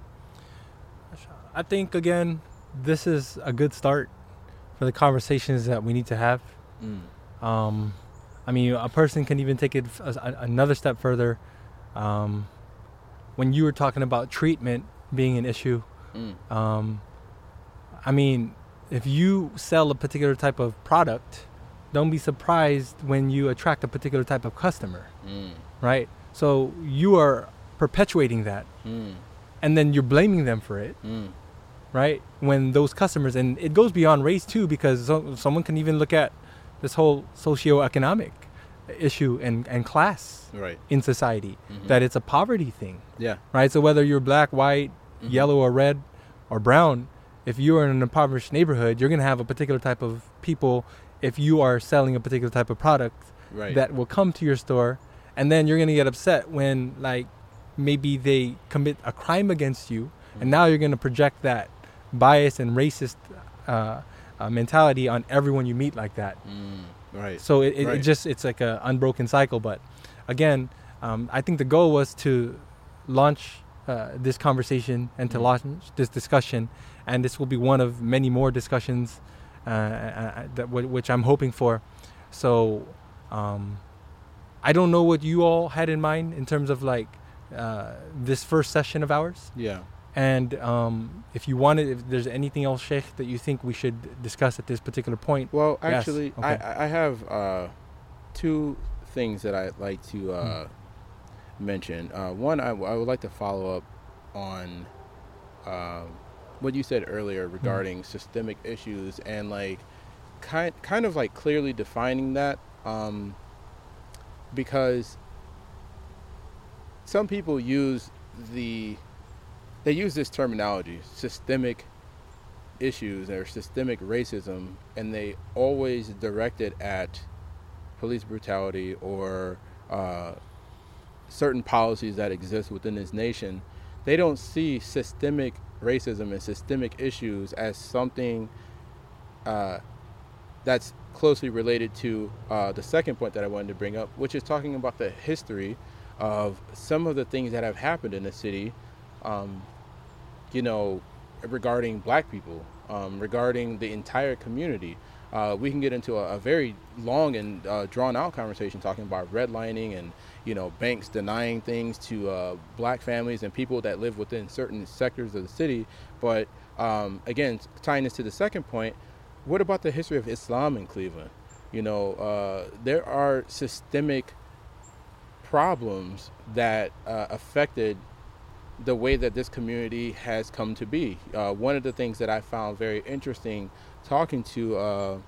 I think, again, this is a good start for the conversations that we need to have. Mm. Um, I mean, a person can even take it a, another step further. Um, when you were talking about treatment being an issue, mm. um, I mean, if you sell a particular type of product, don't be surprised when you attract a particular type of customer, mm. right? So you are perpetuating that, mm. and then you're blaming them for it, mm. right? When those customers, and it goes beyond race too, because so, someone can even look at this whole socioeconomic issue and, and class right. in society, mm-hmm. that it's a poverty thing, yeah, right? So whether you're black, white, mm-hmm. yellow, or red, or brown, if you are in an impoverished neighborhood, you're going to have a particular type of people if you are selling a particular type of product right. that will come to your store. And then you're going to get upset when, like, maybe they commit a crime against you. Mm-hmm. And now you're going to project that bias and racist uh, uh, mentality on everyone you meet like that. Mm, right. So it, it, right. it just, it's like an unbroken cycle. But again, um, I think the goal was to launch uh, this conversation and to mm-hmm. launch this discussion. And this will be one of many more discussions uh, uh, that w- which I'm hoping for. So um, I don't know what you all had in mind in terms of like uh, this first session of ours. Yeah. And um, if you wanted, if there's anything else, Sheikh, that you think we should discuss at this particular point. Well, actually, yes. okay. I, I have uh, two things that I'd like to uh, hmm. mention. Uh, one, I, w- I would like to follow up on uh, what you said earlier regarding mm. systemic issues and like kind kind of like clearly defining that, um, because some people use the they use this terminology, systemic issues or systemic racism, and they always direct it at police brutality or uh, certain policies that exist within this nation. They don't see systemic racism and systemic issues as something uh, that's closely related to uh, the second point that I wanted to bring up, which is talking about the history of some of the things that have happened in the city, um, you know, regarding black people, um, regarding the entire community. Uh, we can get into a, a very long and uh, drawn-out conversation talking about redlining and, you know, banks denying things to uh, black families and people that live within certain sectors of the city. But um, again, tying this to the second point, what about the history of Islam in Cleveland? You know, uh, there are systemic problems that uh, affected the way that this community has come to be. Uh, one of the things that I found very interesting talking to uh,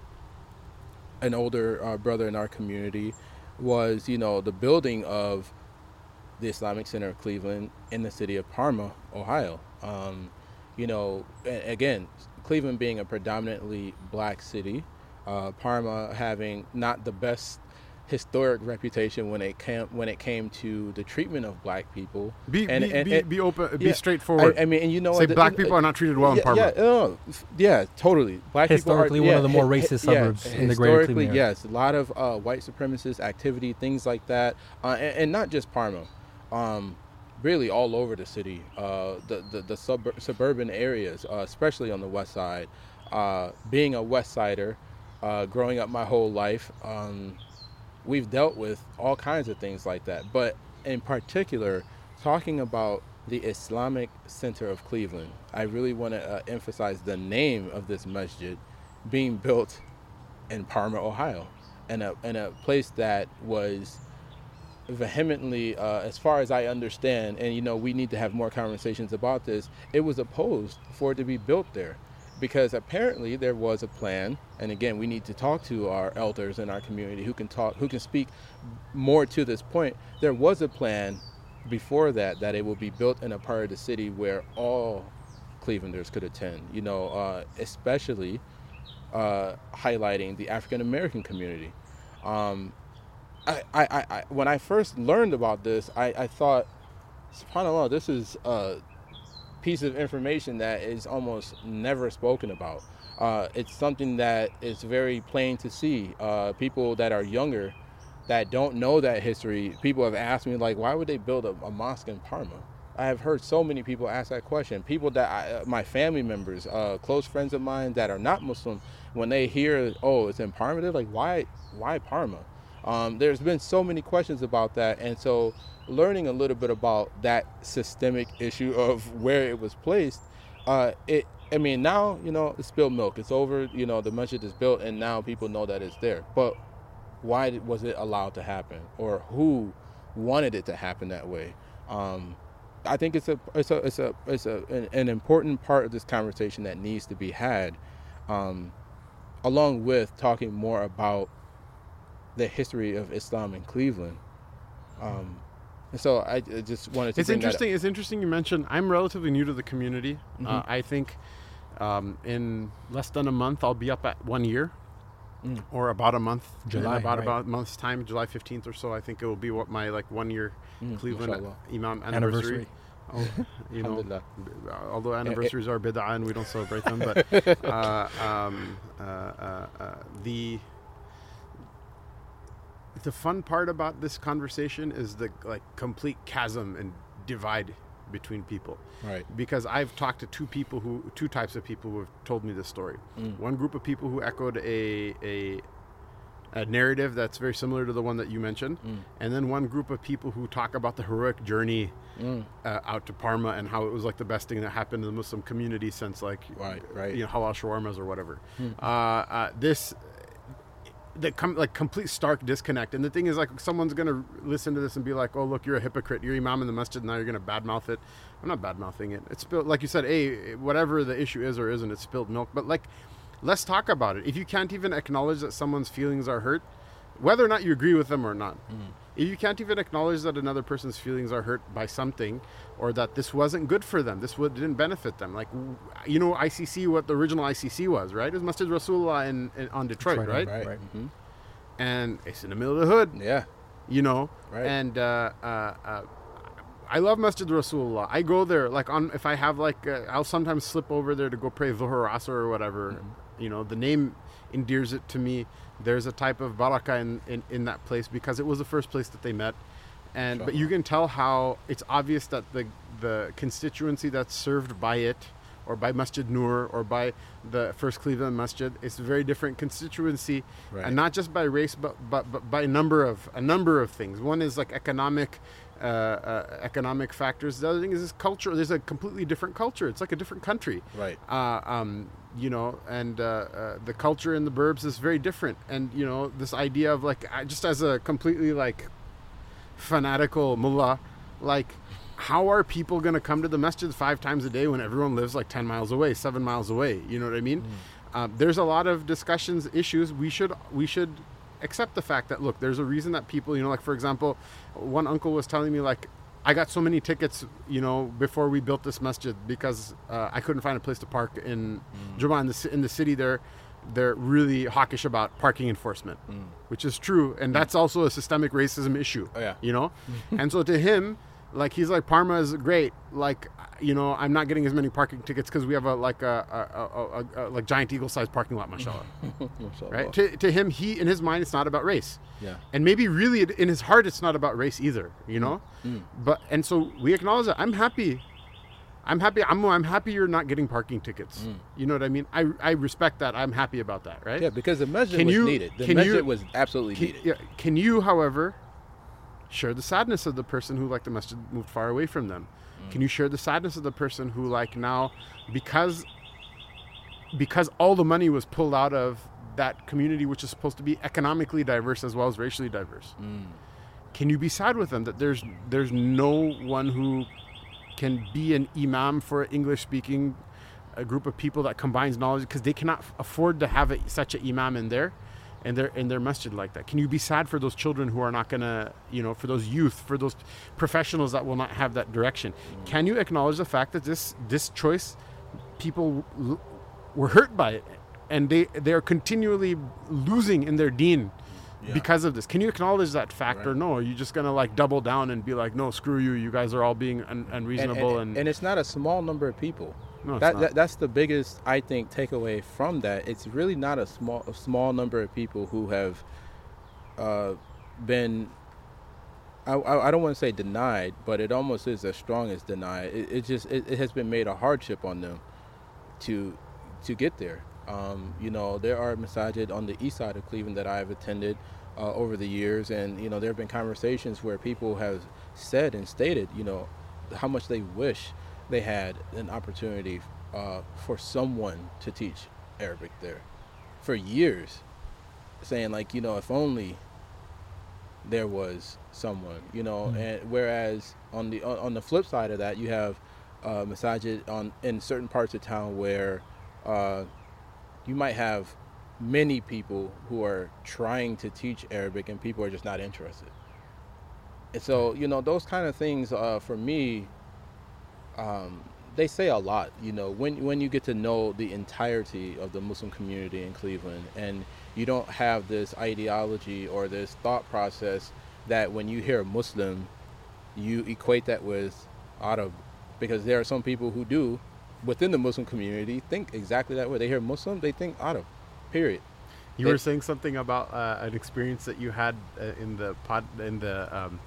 an older uh, brother in our community was, you know, the building of the Islamic Center of Cleveland in the city of Parma, Ohio. Um, you know, again, Cleveland being a predominantly black city, uh, Parma having not the best historic reputation when it came when it came to the treatment of black people. Be and, be, and, be, and, be open, be yeah, straightforward. I, I mean, and you know, say the, black the, people are not treated well yeah, in Parma. Yeah, uh, yeah, totally. Black Historically, people are one of the more hi- racist hi- suburbs yeah, in the greater historically, Cleveland area. yes, a lot of uh, white supremacist activity, things like that, uh, and, and not just Parma. Um, really all over the city, uh, the the, the sub- suburban areas, uh, especially on the west side. Uh, being a West Sider, uh, growing up my whole life, um, we've dealt with all kinds of things like that. But in particular, talking about the Islamic Center of Cleveland, I really want to uh, emphasize the name of this masjid being built in Parma, Ohio, and a, in a place that was vehemently, uh, as far as I understand, and you know, we need to have more conversations about this, it was opposed for it to be built there. Because apparently there was a plan, and again, we need to talk to our elders in our community who can talk, who can speak more to this point. There was a plan before that that it will be built in a part of the city where all Clevelanders could attend. You know, uh, especially uh, highlighting the African American community. Um, I, I, I, when I first learned about this, I, I thought, subhanAllah, this is uh, piece of information that is almost never spoken about. Uh, it's something that is very plain to see. Uh, people that are younger that don't know that history, people have asked me, like, why would they build a, a mosque in Parma? I have heard so many people ask that question. People that, I, uh, my family members, uh, close friends of mine that are not Muslim, when they hear, oh, it's in Parma, they're like, why, why Parma? Um, there's been so many questions about that, and so learning a little bit about that systemic issue of where it was placed, uh, it, I mean, now, you know, it's spilled milk. It's over, you know, the masjid is built, and now people know that it's there. But why did, was it allowed to happen? Or who wanted it to happen that way? Um, I think it's a, it's a, it's a, it's a, an, an important part of this conversation that needs to be had, um, along with talking more about the history of Islam in Cleveland. Um, and so I, I just wanted to It's bring interesting. that up. It's interesting you mentioned. I'm relatively new to the community. Mm-hmm. Uh, I think um, in less than a month I'll be up at one year, Mm. or about a month. July, in about right. about a month's time, July fifteenth or so. I think it will be what my like one year Mm, Cleveland mashallah. Imam anniversary. Anniversary. Oh, you know, Alhamdulillah. although anniversaries are bid'ah and we don't celebrate them, but uh, um, uh, uh, uh, the the fun part about this conversation is the like complete chasm and divide between people. Right. Because I've talked to two people who, two types of people who have told me this story. Mm. One group of people who echoed a a a narrative that's very similar to the one that you mentioned, Mm. and then one group of people who talk about the heroic journey Mm. uh, out to Parma and how it was like the best thing that happened in the Muslim community since like Right, right. you know halal shawarmas or whatever. Hmm. Uh, uh, this the com- like complete stark disconnect. And the thing is, like, someone's gonna listen to this and be like, "Oh, look, you're a hypocrite. You're imam in the masjid. Now you're gonna badmouth it." I'm not badmouthing it. It's spilled, like you said. Hey, whatever the issue is or isn't, it's spilled milk. But like, let's talk about it. If you can't even acknowledge that someone's feelings are hurt, whether or not you agree with them or not, Mm. if you can't even acknowledge that another person's feelings are hurt by something, or that this wasn't good for them, this would, didn't benefit them. Like, w- you know, I C C, what the original I C C was, right? It was Masjid Rasulullah in, in on Detroit, Detroit, right? Right. Right. hmm And it's in the middle of the hood, Yeah. you know. Right. And uh, uh, uh, I love Masjid Rasulullah. I go there, like, on if I have like, uh, I'll sometimes slip over there to go pray Dhuhr or Asr or whatever. Mm-hmm. You know, the name endears it to me. There's a type of barakah in, in, in that place because it was the first place that they met. and Sure. but you can tell how it's obvious that the the constituency that's served by it, or by Masjid Noor, or by the First Cleveland Masjid, is a very different constituency, Right. and not just by race, but but, but by a number of a number of things. One is like economic. Uh, uh, economic factors. The other thing is this culture. There's a completely different culture. It's like a different country. Right. Uh, um, you know, and uh, uh, the culture in the burbs is very different. And you know, this idea of like, I- just as a completely like fanatical mullah, like, how are people going to come to the masjid five times a day when everyone lives like ten miles away, seven miles away? You know what I mean? Mm. Um, there's a lot of discussions, issues. We should we should accept the fact that, look, there's a reason that people, you know, like for example, one uncle was telling me like, I got so many tickets, you know, before we built this masjid because uh, I couldn't find a place to park in Mm. Juba. In the ci- in the city, they're they're really hawkish about parking enforcement, Mm. which is true, and that's also a systemic racism issue. Oh, yeah. You know, and so to him, like, he's like, Parma is great. Like, you know, I'm not getting as many parking tickets because we have a like a, a, a, a, a like giant eagle-sized parking lot, mashallah. Mashallah. Right? To, to him, he in his mind, it's not about race, Yeah. and maybe really it- in his heart, it's not about race either. You know, Mm. but and so we acknowledge that. I'm happy. I'm happy. I'm I'm happy you're not getting parking tickets. Mm. You know what I mean? I I respect that. I'm happy about that. Right? Yeah, because the masjid Can was you- needed. The can masjid you- was absolutely Can, needed. yeah, can you, however, share the sadness of the person who, like, the masjid moved far away from them? Mm. Can you share the sadness of the person who, like, now, because because all the money was pulled out of that community, which is supposed to be economically diverse as well as racially diverse? Mm. Can you be sad with them that there's there's no one who can be an imam for an English-speaking a group of people that combines knowledge, because they cannot f- afford to have a, such an imam in there, in their in their masjid like that? Can you be sad for those children who are not gonna, you know, for those youth, for those professionals that will not have that direction? Mm. Can you acknowledge the fact that this this choice, people l- were hurt by it, and they they are continually losing in their deen Yeah. because of this? Can you acknowledge that fact, or Right. no? Are you just gonna like double down and be like, no, screw you, you guys are all being un- and, unreasonable and, and, and it's not a small number of people. no, it's That, not. that that's the biggest, I think, takeaway from that. It's really not a small a small number of people who have uh, been. I, I I don't want to say denied, but it almost is as strong as denied. It, it just it, it has been made a hardship on them to to get there. Um, you know, there are masajid on the east side of Cleveland that I've attended uh, over the years, and you know, there have been conversations where people have said and stated, you know, how much they wish they had an opportunity uh, for someone to teach Arabic there for years, saying like, you know, if only there was someone, you know. Mm. And whereas on the on, on the flip side of that, you have uh, masajid on in certain parts of town where uh, you might have many people who are trying to teach Arabic and people are just not interested. And so, you know, those kind of things uh, for me, um, they say a lot. You know, when when you get to know the entirety of the Muslim community in Cleveland, and you don't have this ideology or this thought process that when you hear Muslim, you equate that with Arab, because there are some people who do within the Muslim community think exactly that way. They hear Muslim, they think Arab, period. You It- were saying something about uh, an experience that you had uh, in the pod in the um,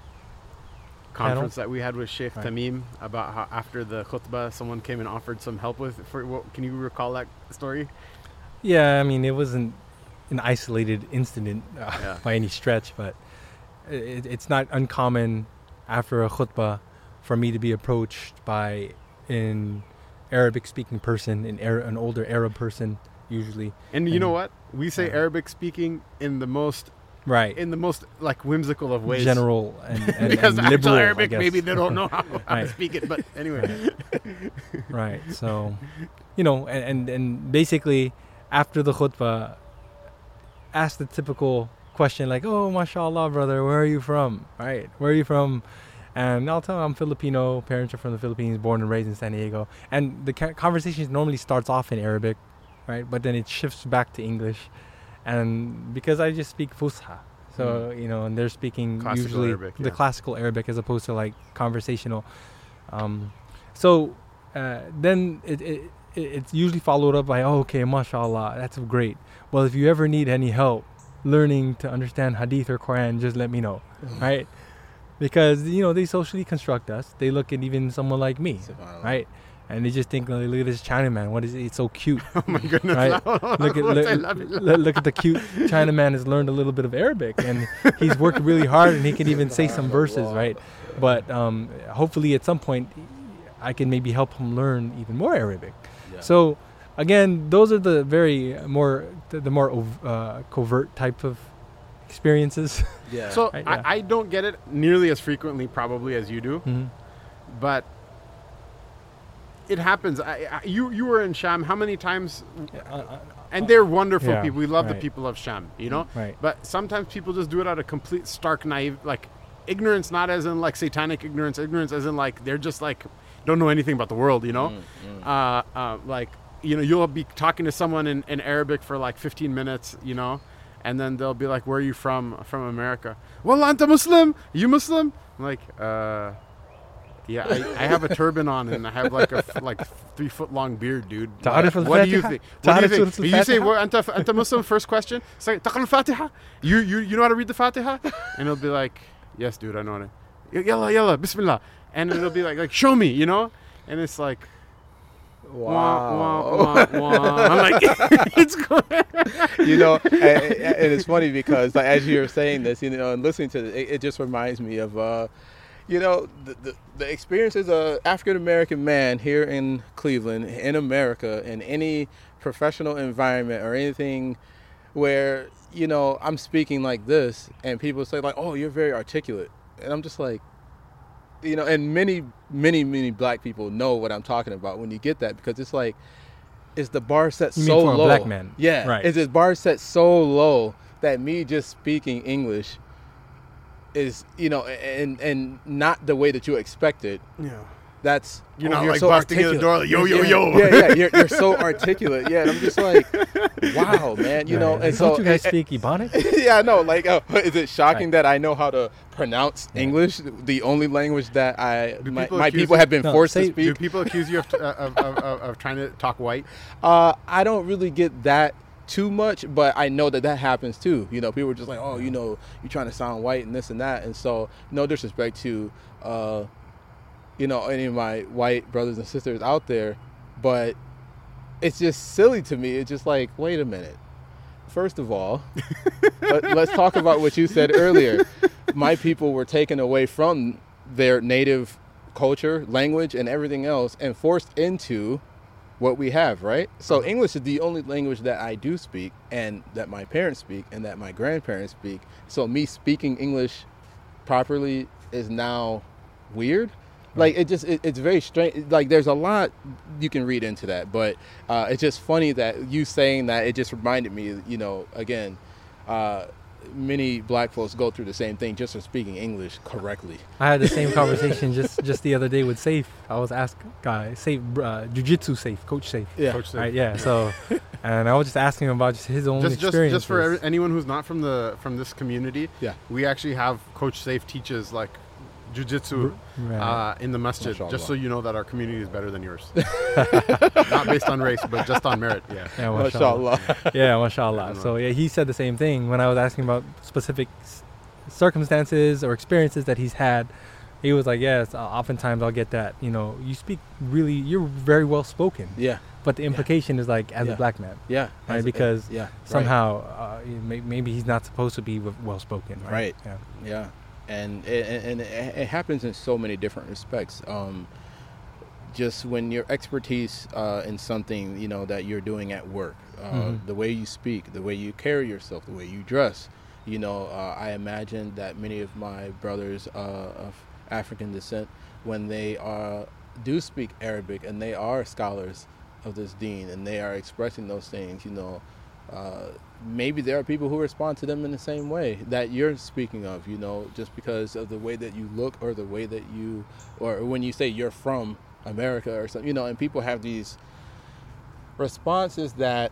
conference that we had with Sheikh Right. Tamim, about how after the khutbah someone came and offered some help with. For what, can you recall that story? Yeah, I mean, it wasn't an isolated incident uh, Yeah. by any stretch, but it, it's not uncommon after a khutbah for me to be approached by an Arabic-speaking person, an, Ara- an older Arab person, usually. And you know And- what? We say yeah. Arabic speaking in the most Right. in the most like whimsical of ways. General and, and, because and actual liberal, I Arabic, guess. maybe they don't know how, how to Right. speak it. But anyway, Right. So, you know, and, and, and basically after the khutbah, ask the typical question like, oh, mashallah, brother, where are you from? Right. Where are you from? And I'll tell them I'm Filipino. Parents are from the Philippines, born and raised in San Diego. And the ca- conversation normally starts off in Arabic, right? But then it shifts back to English. And because I just speak Fusha. So, you know, and they're speaking Classical usually Arabic, the yeah. classical Arabic as opposed to like conversational. Um, so uh, then it, it it- it's usually followed up by, oh, okay, mashallah, that's great. Well, if you ever need any help learning to understand hadith or Quran, just let me know, right? because you know they socially construct us. They look at even someone like me, Subhanallah. right? And they just think, like, look at this Chinaman. What is it? It's so cute. Oh my goodness! Right? Look at look, look, look at the cute Chinaman has learned a little bit of Arabic, and he's worked really hard, and he can even say some verses, right? But um, hopefully, at some point, I can maybe help him learn even more Arabic. Yeah. So, again, those are the very more the, the more uh, covert type of experiences. Yeah. So Right, yeah. I, I don't get it nearly as frequently, probably as you do, Mhm. but it happens. I, I, you you were in Sham how many times? Uh, uh, And they're wonderful Yeah, people. We love the right. people of Sham, you know. Right. But sometimes people just do it out of complete stark naive, like ignorance, not as in like satanic ignorance, ignorance as in like they're just like don't know anything about the world, you know. Mm, mm. Uh, uh, like you know, you'll be talking to someone in, in Arabic for like fifteen minutes, you know, and then they'll be like, "Where are you from?" "From America." "Well, anta Muslim? You Muslim?" I'm like, uh. Yeah, I, I have a turban on and I have like a f- like three foot long beard, dude. تعرف What, what do you الفاتحة؟ think? What do you تعرف think? سورة You say, الفاتحة؟ well, anta, anta Muslim, first question. Say, تقرأ الفاتحة? You, you, you know how to read the Fatiha? And it'll be like, yes, dude, I know it. Yalla, yalla, bismillah. And it'll be like, like, show me, you know? And it's like, wah, wah, wah, wah. I'm like, it's good. You know, and, and it's funny because like, as you're saying this, you know, and listening to it, it, it just reminds me of, uh, you know, the, the, the experience as a African-American man here in Cleveland, in America, in any professional environment or anything where, you know, I'm speaking like this and people say like, oh, you're very articulate. And I'm just like, you know, and many, many, many black people know what I'm talking about when you get that, because it's like, is the bar set You mean so for a low? black man? Yeah. Right. Is this bar set so low that me just speaking English is, you know, and and not the way that you expect it. Yeah. That's You're oh, not you're like so busting in the articulate. door like, yo, yo, yeah, yo. Yeah, yeah, you're, you're so articulate. Yeah, and I'm just like, wow, man, you know. Right. And Don't so, you guys and- speak Ebonic? yeah, no, like, uh, is it shocking Right. that I know how to pronounce Yeah. English, the only language that I Do my, people my accuse people you- have been No, forced say- to Do speak? people accuse you of, uh, of, of, of, of trying to talk white? Uh, I don't really get that too much, but I know that that happens too. You know, people are just like, oh, you know, you're trying to sound white and this and that. And so, no disrespect to, uh, you know, any of my white brothers and sisters out there, but it's just silly to me. It's just like, wait a minute. First of all, let, let's talk about what you said earlier. My people were taken away from their native culture, language, and everything else and forced into what we have, right? So English is the only language that I do speak and that my parents speak and that my grandparents speak. So me speaking English properly is now weird. Like it just, it, it's very strange. Like there's a lot you can read into that, but uh, it's just funny that you saying that, it just reminded me, you know, again, uh, many black folks go through the same thing just for speaking English correctly. I had the same conversation just just the other day with Safe. I was asked, guy, Safe, uh, Jiu-Jitsu Safe, Coach Safe. Yeah. Coach Safe. Right, yeah. So, and I was just asking him about just his own Just, just, experience. just for every, anyone who's not from the from this community, Yeah. we actually have Coach Safe teaches like jujitsu Right. uh, in the masjid, Mashallah. just so you know that our community is better than yours. Not based on race, but just on merit. Yeah. yeah, mashallah. Mashallah. Yeah, mashallah. So yeah, he said the same thing when I was asking about specific s- circumstances or experiences that he's had. He was like, yes, uh, oftentimes I'll get that, you know, you speak really, you're very well spoken. Yeah. But the implication is like, as Yeah. a black man, Yeah. right? As- Because yeah, right. somehow uh, may- maybe he's not supposed to be well spoken. Right. Right. Yeah. Yeah, and it, and it, it happens in so many different respects. Um, just when your expertise uh, in something, you know, that you're doing at work, uh, Mhm. the way you speak, the way you carry yourself, the way you dress. You know, uh, I imagine that many of my brothers uh, of African descent, when they uh, do speak Arabic and they are scholars of this deen and they are expressing those things, you know, uh, maybe there are people who respond to them in the same way that you're speaking of, you know, just because of the way that you look or the way that you, or when you say you're from America or something, you know, and people have these responses that,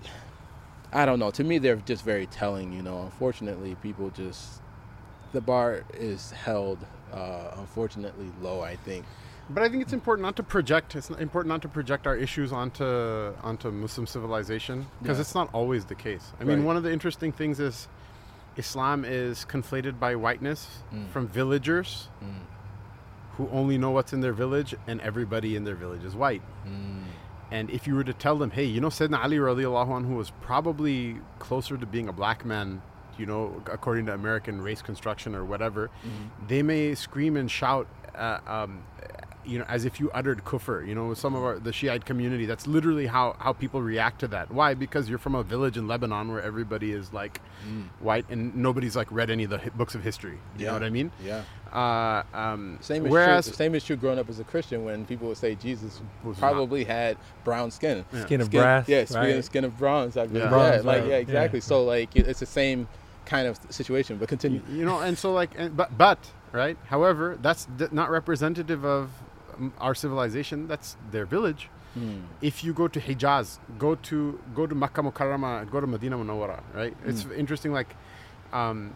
I don't know, to me they're just very telling, you know. Unfortunately, people just, the bar is held, uh, unfortunately, low, I think. But I think it's important not to project. It's important not to project our issues onto onto Muslim civilization because Yeah. it's not always the case. I mean, Right. one of the interesting things is Islam is conflated by whiteness Mm. from villagers Mm. who only know what's in their village, and everybody in their village is white. Mm. And if you were to tell them, hey, you know, Sayyidina Ali radiallahu anhu was probably closer to being a black man, you know, according to American race construction or whatever, Mm. they may scream and shout, uh, um, you know, as if you uttered kufr. You know, some of our, the Shiite community, that's literally how, how people react to that. Why? Because you're from a village in Lebanon where everybody is like Mm. white and nobody's like read any of the hi- books of history. You Yeah. know what I mean? Yeah. Uh, um, Same is whereas, true. Same is true growing up as a Christian when people would say Jesus Was probably had brown skin. Yeah. Skin of brass. Yeah, skin, right? skin of bronze. I believe. Yeah. Yeah, Bronze, like right. yeah, exactly. Yeah. So like it- it's the same kind of situation. But continue. you know, and so like, and, but but right. However, that's d- not representative of um, our civilization. That's their village. Mm. If you go to Hijaz, go to go to Makkah Mukarramah, go to Medina Munawwara, right? It's Mm. interesting. Like, um,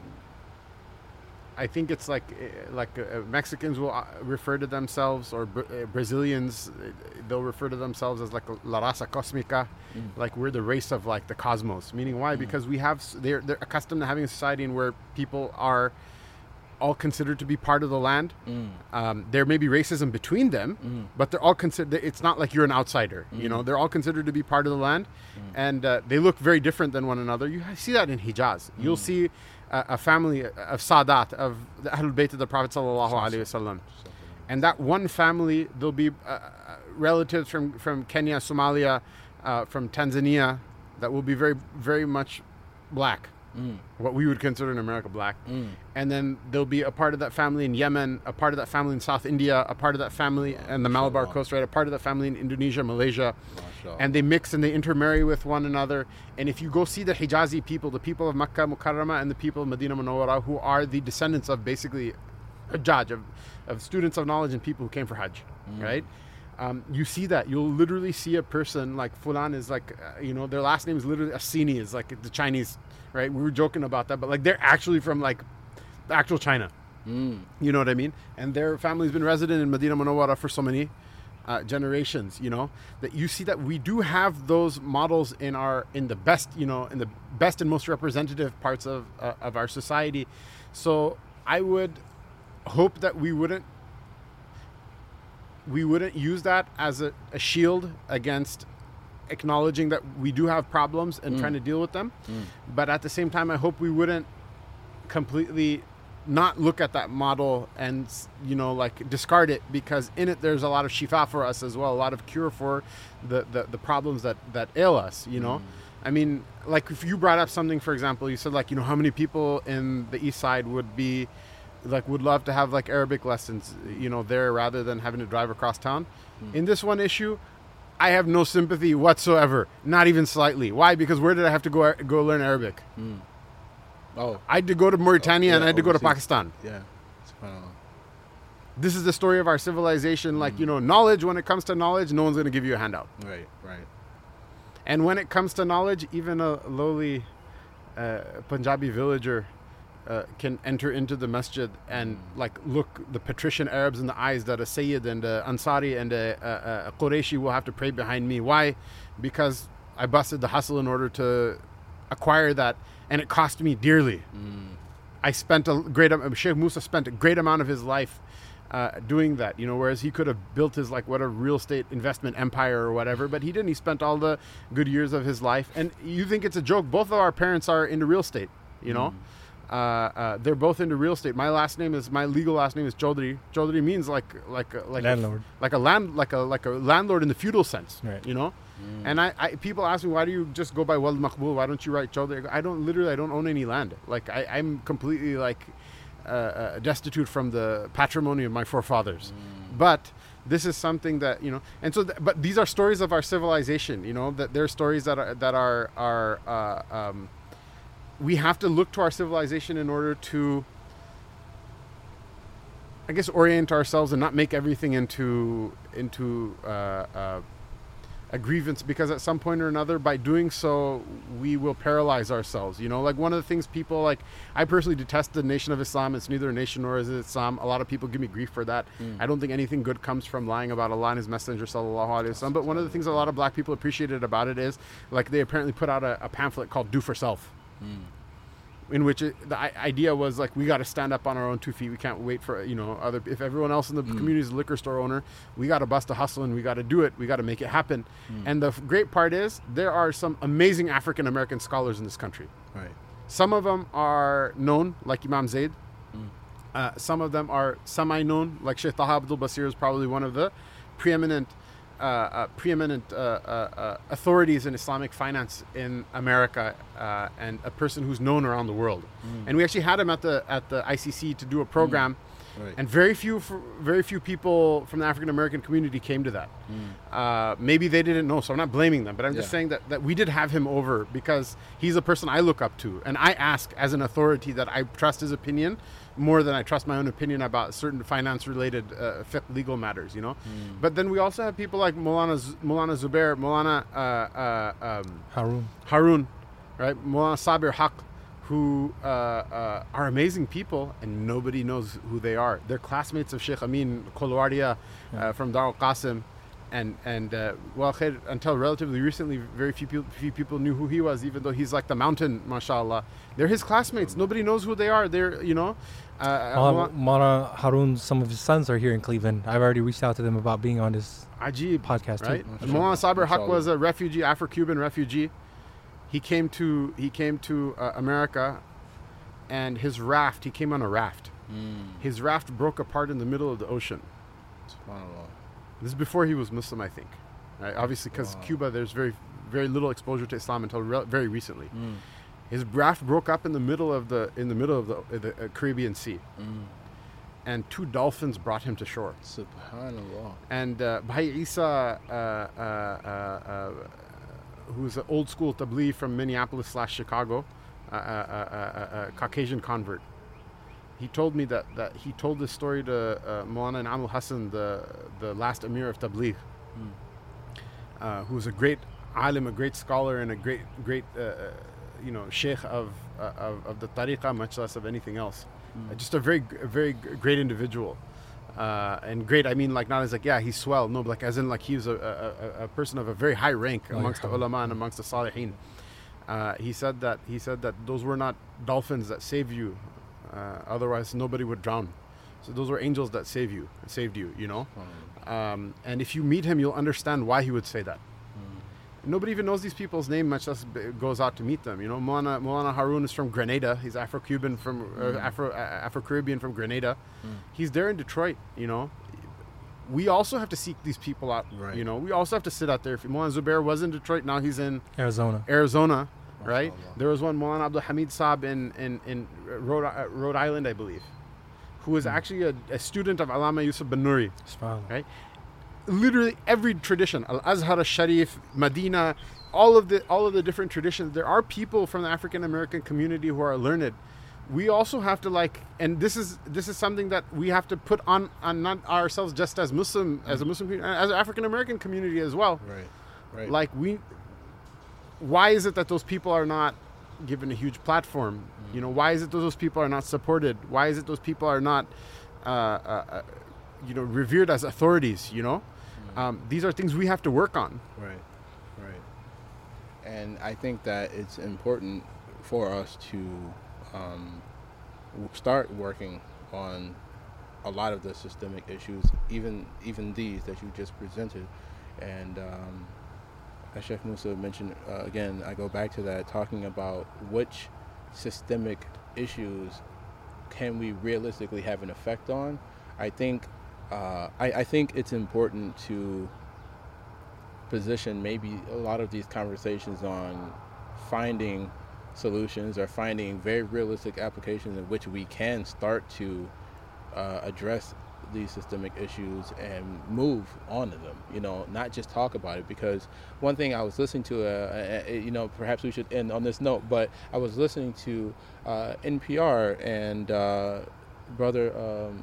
I think it's like uh, like uh, Mexicans will uh, refer to themselves, or Bra- uh, Brazilians, uh, they'll refer to themselves as like La Raza Cosmica, Mm. like we're the race of like the cosmos. Meaning why? Mm. Because we have s- they're they're accustomed to having a society in where people are all considered to be part of the land. Mm. Um, there may be racism between them, Mm. but they're all considered. It's not like you're an outsider. You know, Mm. they're all considered to be part of the land, Mm. and uh, they look very different than one another. You see that in Hijaz. You'll Mm. see a, a family of Sadat, of the Ahlul Bayt of the Prophet sallallahu alaihi wasallam, and that one family, there'll be uh, uh, relatives from from Kenya, Somalia, uh, from Tanzania, that will be very very much black, Mm. what we would consider in America black. Mm. And then there'll be a part of that family in Yemen, a part of that family in South India, a part of that family in the Malabar Mashallah. coast, right? A part of that family in Indonesia, Malaysia. Mashallah. And they mix and they intermarry with one another. And if you go see the Hijazi people, the people of Makkah Mukarramah and the people of Medina Munawwara, who are the descendants of basically Hajjaj, of, of students of knowledge and people who came for Hajj, Mm. right? Um, you see that. You'll literally see a person like Fulan is like, uh, you know, their last name is literally Asini, is like the Chinese, right? We were joking about that, but like they're actually from like the actual China. Mm. You know what I mean? And their family's been resident in Medina Munawwara for so many uh, generations, you know, that you see that we do have those models in our, in the best, you know, in the best and most representative parts of, uh, of our society. So I would hope that we wouldn't, we wouldn't use that as a, a shield against acknowledging that we do have problems and Mm. trying to deal with them. Mm. But at the same time, I hope we wouldn't completely not look at that model and, you know, like discard it, because in it there's a lot of shifa for us as well, a lot of cure for the, the, the problems that, that ail us, you know. Mm. I mean, like if you brought up something, for example, you said like, you know, how many people in the east side would be like, would love to have like Arabic lessons, you know, there rather than having to drive across town. Mm. In this one issue, I have no sympathy whatsoever, not even slightly. Why? Because where did I have to go go learn Arabic? Mm. Oh, I had to go to Mauritania Oh, yeah, and I had to go to overseas. Pakistan. yeah. SubhanAllah. This is the story of our civilization. Like, Mm. you know, knowledge, when it comes to knowledge, no one's going to give you a handout. Right, right. And when it comes to knowledge, even a lowly uh, Punjabi villager uh, can enter into the masjid and Mm. like look the patrician Arabs in the eyes that a Sayyid and a Ansari and a, a, a Qurayshi will have to pray behind me. Why? Because I busted the hustle in order to acquire that, and it cost me dearly. Mm. I spent a great am- Sheikh Musa spent a great amount of his life uh, doing that, you know, whereas he could have built his like what a real estate investment empire or whatever, but he didn't. He spent all the good years of his life. And you think it's a joke? Both of our parents are into real estate, you know. Mm. Uh, uh, they're both into real estate. My last name is my legal last name is Chaudhary. Chaudhary means like like a- like Landlord. a, like a land like a like a landlord in the feudal sense, Right. you know. Mm. And I, I people ask me, why do you just go by Wald Maqbool? Why don't you write Chaudhary? I go, I don't literally I don't own any land. Like I, I'm completely like uh, uh, destitute from the patrimony of my forefathers. Mm. But this is something that, you know, and so th- but these are stories of our civilization, you know, that they're stories that are that are are uh, um, we have to look to our civilization in order to, I guess, orient ourselves and not make everything into into uh, uh, a grievance, because at some point or another, by doing so, we will paralyze ourselves. You know, like one of the things people like, I personally detest the Nation of Islam. It's neither a nation nor is it Islam. A lot of people give me grief for that. Mm. I don't think anything good comes from lying about Allah and His Messenger sallallahu alaihi wasallam. But one of the things a lot of black people appreciated about it is, like, they apparently put out a, a pamphlet called "Do for Self." Mm. in which it, the I- idea was like we got to stand up on our own two feet. We can't wait for you know other. If everyone else in the Mm. community is a liquor store owner, we got to bust a hustle and we got to do it. We got to make it happen. Mm. And the f- great part is there are some amazing African American scholars in this country. Right. Some of them are known, like Imam Zaid. Mm. Uh, some of them are semi-known, like Sheikh Taha Abdul Basir is probably one of the preeminent, uh, uh, preeminent uh, uh, uh, authorities in Islamic finance in America, uh, and a person who's known around the world. Mm. And we actually had him at the at the I C C to do a program, Right. and very few f- very few people from the African American community came to that. Mm. Uh, maybe they didn't know, so I'm not blaming them, but I'm just Yeah. saying that, that we did have him over because he's a person I look up to, and I ask as an authority that I trust his opinion more than I trust my own opinion about certain finance-related uh, fiqh legal matters, you know. Mm. But then we also have people like Maulana, Z- Maulana Zubair, Maulana uh, uh, um, Harun. Harun, right? Maulana Sabir Haq, who uh, uh, are amazing people, and nobody knows who they are. They're classmates of Sheikh Amin Kolwardia uh, from Dar al Qasim, and and uh, well, khair, until relatively recently, very few people, few people knew who he was, even though he's like the mountain, mashallah. They're his classmates. Nobody knows who they are. They're you know. Uh, Mara, Mara Harun, some of his sons are here in Cleveland. I've already reached out to them about being on this Ajib, podcast right? too. And Maulana Sabir Haq Mashallah. was a refugee, Afro-Cuban refugee. He came to he came to uh, America, and his raft. He came on a raft. Mm. His raft broke apart in the middle of the ocean. SubhanAllah. This is before he was Muslim, I think. Right? Obviously, because Wow. Cuba, there's very very little exposure to Islam until re- very recently. Mm. His raft broke up in the middle of the in the middle of the, uh, the uh, Caribbean Sea, Mm. and two dolphins brought him to shore. SubhanAllah. And uh, Bhai Isa, uh, uh, uh, uh, who's an old school tabligh from Minneapolis slash Chicago, uh, uh, uh, uh, uh, Caucasian convert. He told me that, that he told this story to uh, Maulana Inamul Hassan, the the last Emir of Tabligh, Mm. uh, who was a great alim, a great scholar, and a great great uh, uh, you know sheikh of, uh, of of the tariqah, much less of anything else. Mm. Uh, just a very a very g- great individual. Uh, and great, I mean, like not as like yeah, he's swell. No, but like as in like he was a, a, a- a person of a very high rank Oh, amongst the yeah. ulama and amongst the salihin. Uh, he said that he said that those were not dolphins that saved you, uh, otherwise nobody would drown. So those were angels that save you, saved you. You know, SubhanAllah. um, and if you meet him, you'll understand why he would say that. Mm. Nobody even knows these people's name, much less b- goes out to meet them. You know, Maulana, Maulana Harun is from Grenada. He's Afro-Cuban from uh, Mm. Afro uh, Afro-Caribbean from Grenada. Mm. He's there in Detroit. You know, we also have to seek these people out. Right. You know, we also have to sit out there. If Maulana Zubair was in Detroit, now he's in Arizona. Arizona, right? MashaAllah. There was one Maulana Abdul Hamid Saab in in in Rhode, uh, Rhode Island, I believe, who was Mm. actually a, a student of Allama Yusuf bin Nuri. SubhanAllah. Right? Literally every tradition, Al Azhar al Sharif, Medina, all of the all of the different traditions. There are people from the African American community who are learned. We also have to like, and this is this is something that we have to put on on not ourselves just as Muslim as a Muslim community, as an African American community as well. Right. Right. Like we, why is it that those people are not given a huge platform? You know, why is it that those people are not supported? Why is it those people are not, uh, uh, uh, you know, revered as authorities? You know, um, these are things we have to work on. Right, right. And I think that it's important for us to um, w- start working on a lot of the systemic issues, even even these that you just presented. And um, as Sheikh Musa mentioned, uh, again, I go back to that, talking about which systemic issues can we realistically have an effect on. I think uh, I, I think it's important to position maybe a lot of these conversations on finding solutions or finding very realistic applications in which we can start to uh, address these systemic issues and move on to them, you know, not just talk about it. Because one thing I was listening to, uh, uh, you know, perhaps we should end on this note, but I was listening to uh, N P R, and uh, brother um,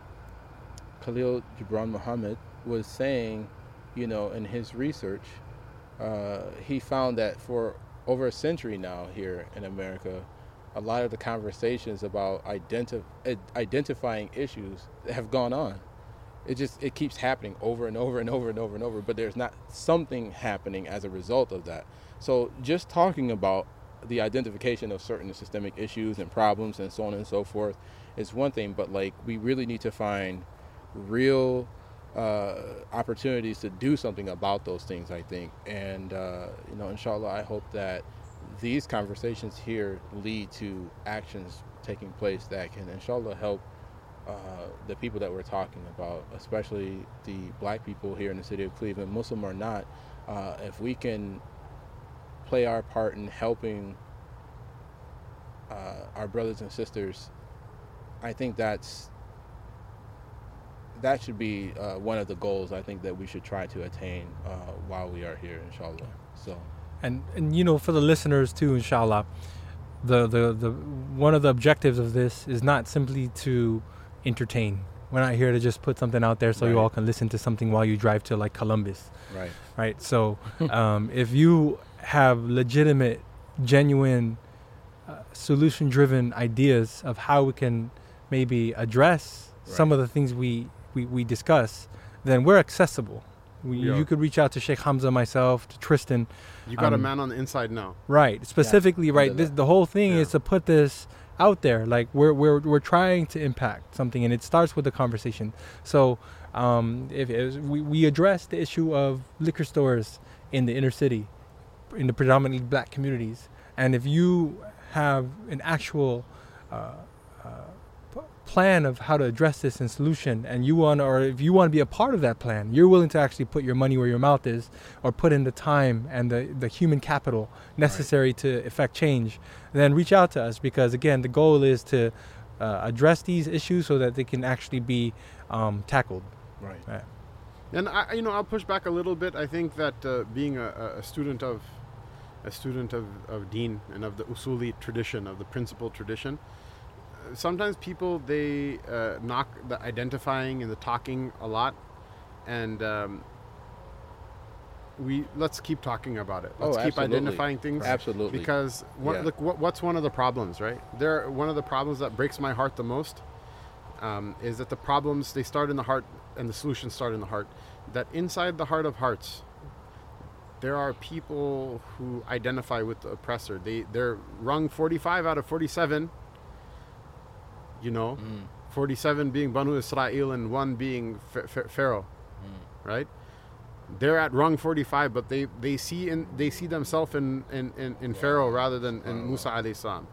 Khalil Gibran Muhammad was saying, you know, in his research, uh, he found that for over a century now here in America, a lot of the conversations about identi- id- identifying issues have gone on. It just it keeps happening over and over and over and over and over, but there's not something happening as a result of that. So just talking about the identification of certain systemic issues and problems and so on and so forth is one thing, but like we really need to find real uh, opportunities to do something about those things, I think. And uh, you know, inshallah, I hope that these conversations here lead to actions taking place that can inshallah help uh, the people that we're talking about, especially the black people here in the city of Cleveland, Muslim or not. Uh, if we can play our part in helping uh, our brothers and sisters, I think that's that should be uh, one of the goals I think that we should try to attain uh, while we are here, inshallah. So, and and you know, for the listeners too, inshallah, the the the one of the objectives of this is not simply to entertain. We're not here to just put something out there so right. you all can listen to something while you drive to like Columbus. Right. Right. So, um, if you have legitimate, genuine, uh, solution-driven ideas of how we can maybe address right. some of the things we, we, we discuss, then we're accessible. We, yeah. You could reach out to Sheikh Hamza, myself, to Tristan. You got um, a man on the inside now. Right. Specifically, yeah. right. This, the whole thing yeah. is to put this out there. Like we're we're we're trying to impact something, and it starts with the conversation. So, um, if, if we we address the issue of liquor stores in the inner city, in the predominantly black communities, and if you have an actual uh, uh, p- plan of how to address this and solution, and you want, or if you want to be a part of that plan, you're willing to actually put your money where your mouth is, or put in the time and the, the human capital necessary right. to effect change, then reach out to us, because again, the goal is to uh, address these issues so that they can actually be um, tackled. Right. right. And I, you know, I'll push back a little bit. I think that uh, being a, a student of a student of, of Deen and of the Usuli tradition, of the principle tradition, uh, sometimes people, they uh, knock the identifying and the talking a lot, and um, we let's keep talking about it. Let's oh, keep absolutely. identifying things. Absolutely. Because one, yeah. look, what, what's one of the problems, right? There, one of the problems that breaks my heart the most um, is that the problems, they start in the heart and the solutions start in the heart. That inside the heart of hearts, there are people who identify with the oppressor. They, they're rung forty-five out of forty-seven, you know, mm. forty-seven being Banu Israel and one being F- F- Pharaoh, mm. right? They're at rung forty-five, but they, they see in they see themselves in, in, in, in wow. Pharaoh rather than in wow. Musa alayhi salam.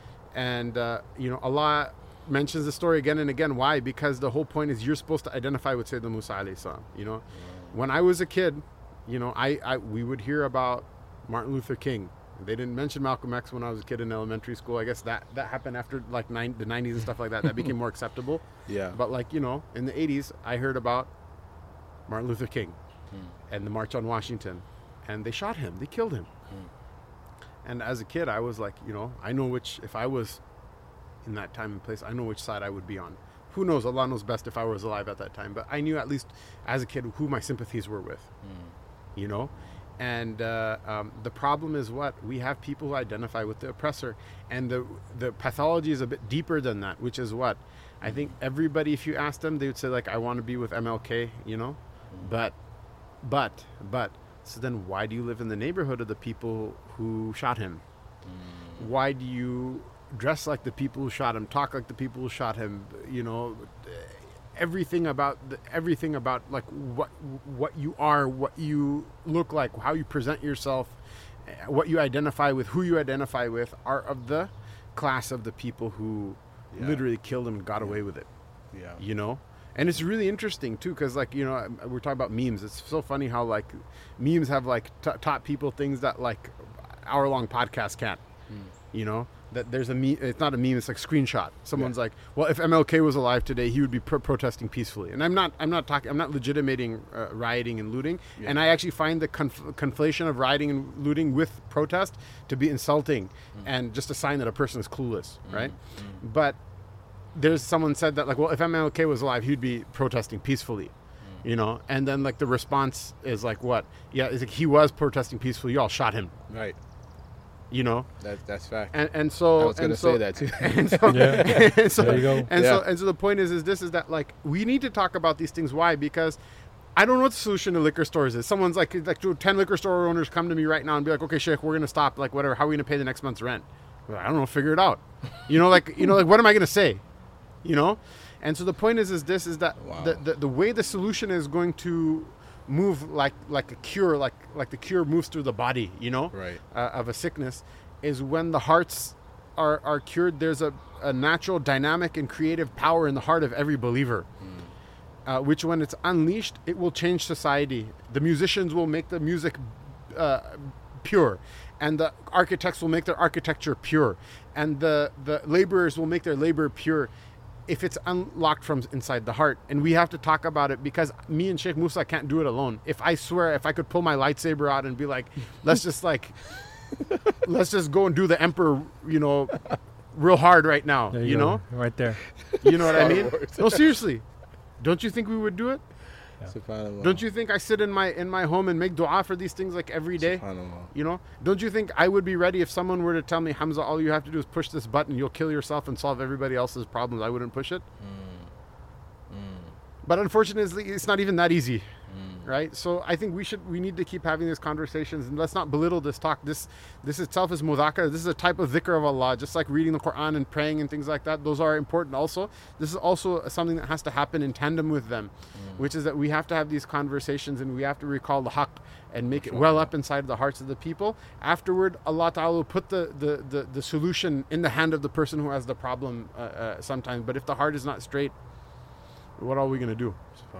And, uh, you know, Allah mentions the story again and again. Why? Because the whole point is you're supposed to identify with Sayyidina Musa alayhi salam, you know. Wow. When I was a kid, you know, I, I we would hear about Martin Luther King. They didn't mention Malcolm X when I was a kid in elementary school. I guess that, that happened after like nine, the nineties and stuff like that. That became more acceptable. Yeah. But like, you know, in the eighties, I heard about Martin Luther King hmm. and the March on Washington. And they shot him. They killed him. Hmm. And as a kid, I was like, you know, I know which, if I was in that time and place, I know which side I would be on. Who knows? Allah knows best if I was alive at that time. But I knew at least as a kid who my sympathies were with. Hmm. You know? And uh, um, the problem is what? We have people who identify with the oppressor. And the the pathology is a bit deeper than that, which is what? I think everybody, if you ask them, they would say, like, I want to be with M L K, you know? Mm. But, but, but, so then why do you live in the neighborhood of the people who shot him? Mm. Why do you dress like the people who shot him, talk like the people who shot him, you know? Everything about the, everything about like what what you are, what you look like, how you present yourself, what you identify with, who you identify with, are of the class of the people who yeah. literally killed him and got yeah. away with it. Yeah, you know, and it's really interesting too, because like, you know, we're talking about memes. It's so funny how like memes have like t- taught people things that like hour long podcasts can't. Mm. You know. That there's a meme, it's not a meme, it's like screenshot. Someone's yeah. like, well, if M L K was alive today, he would be pro- protesting peacefully. And I'm not, I'm not talking, I'm not legitimating uh, rioting and looting. Yeah. And I actually find the conf- conflation of rioting and looting with protest to be insulting mm. and just a sign that a person is clueless, mm. right? Mm. But there's someone said that like, well, if M L K was alive, he'd be protesting peacefully, mm. you know? And then like the response is like, what? Yeah, it's like he was protesting peacefully, you all shot him. Right. You know, that's that's fact. And and so I was going to so, say that too. And so, yeah. and so, there you go. And yeah. so and so the point is is this is that like we need to talk about these things. Why? Because I don't know what the solution to liquor stores is. Someone's like, like ten liquor store owners come to me right now and be like, okay, Sheikh, we're going to stop, like, whatever. How are we going to pay the next month's rent? Like, I don't know, figure it out. You know, like, you know, like, what am I going to say? You know? And so the point is, is this, is that Wow. the, the, the way the solution is going to move like, like a cure, like, like the cure moves through the body, you know, Right. uh, of a sickness, is when the hearts are, are cured. There's a, a natural dynamic and creative power in the heart of every believer. Uh, which when it's unleashed, it will change society. The musicians will make the music uh, pure, and the architects will make their architecture pure, and the, the laborers will make their labor pure if it's unlocked from inside the heart. And we have to talk about it, because me and Sheikh Musa can't do it alone. If I swear, if I could pull my lightsaber out and be like, let's just like, let's just go and do the emperor, you know, real hard right now, There you, you, go, know? right there. You know what I Star mean? Wars. No, seriously. Don't you think we would do it? Subhanallah. Don't you think I sit in my in my home and make dua for these things like every day? Subhanallah. You know? Don't you think I would be ready if someone were to tell me, Hamza, all you have to do is push this button, you'll kill yourself and solve everybody else's problems? I wouldn't push it. But unfortunately, it's not even that easy, right? So I think we should we need to keep having these conversations, and let's not belittle this talk. This this itself is mudhakara. This is a type of dhikr of Allah, just like reading the Quran and praying and things like that. Those are important also. This is also something that has to happen in tandem with them, which is that we have to have these conversations and we have to recall the haqq and make it well up inside the hearts of the people. Afterward, Allah Ta'ala will put the, the, the, the solution in the hand of the person who has the problem uh, uh, sometimes. But if the heart is not straight, what are we going to do?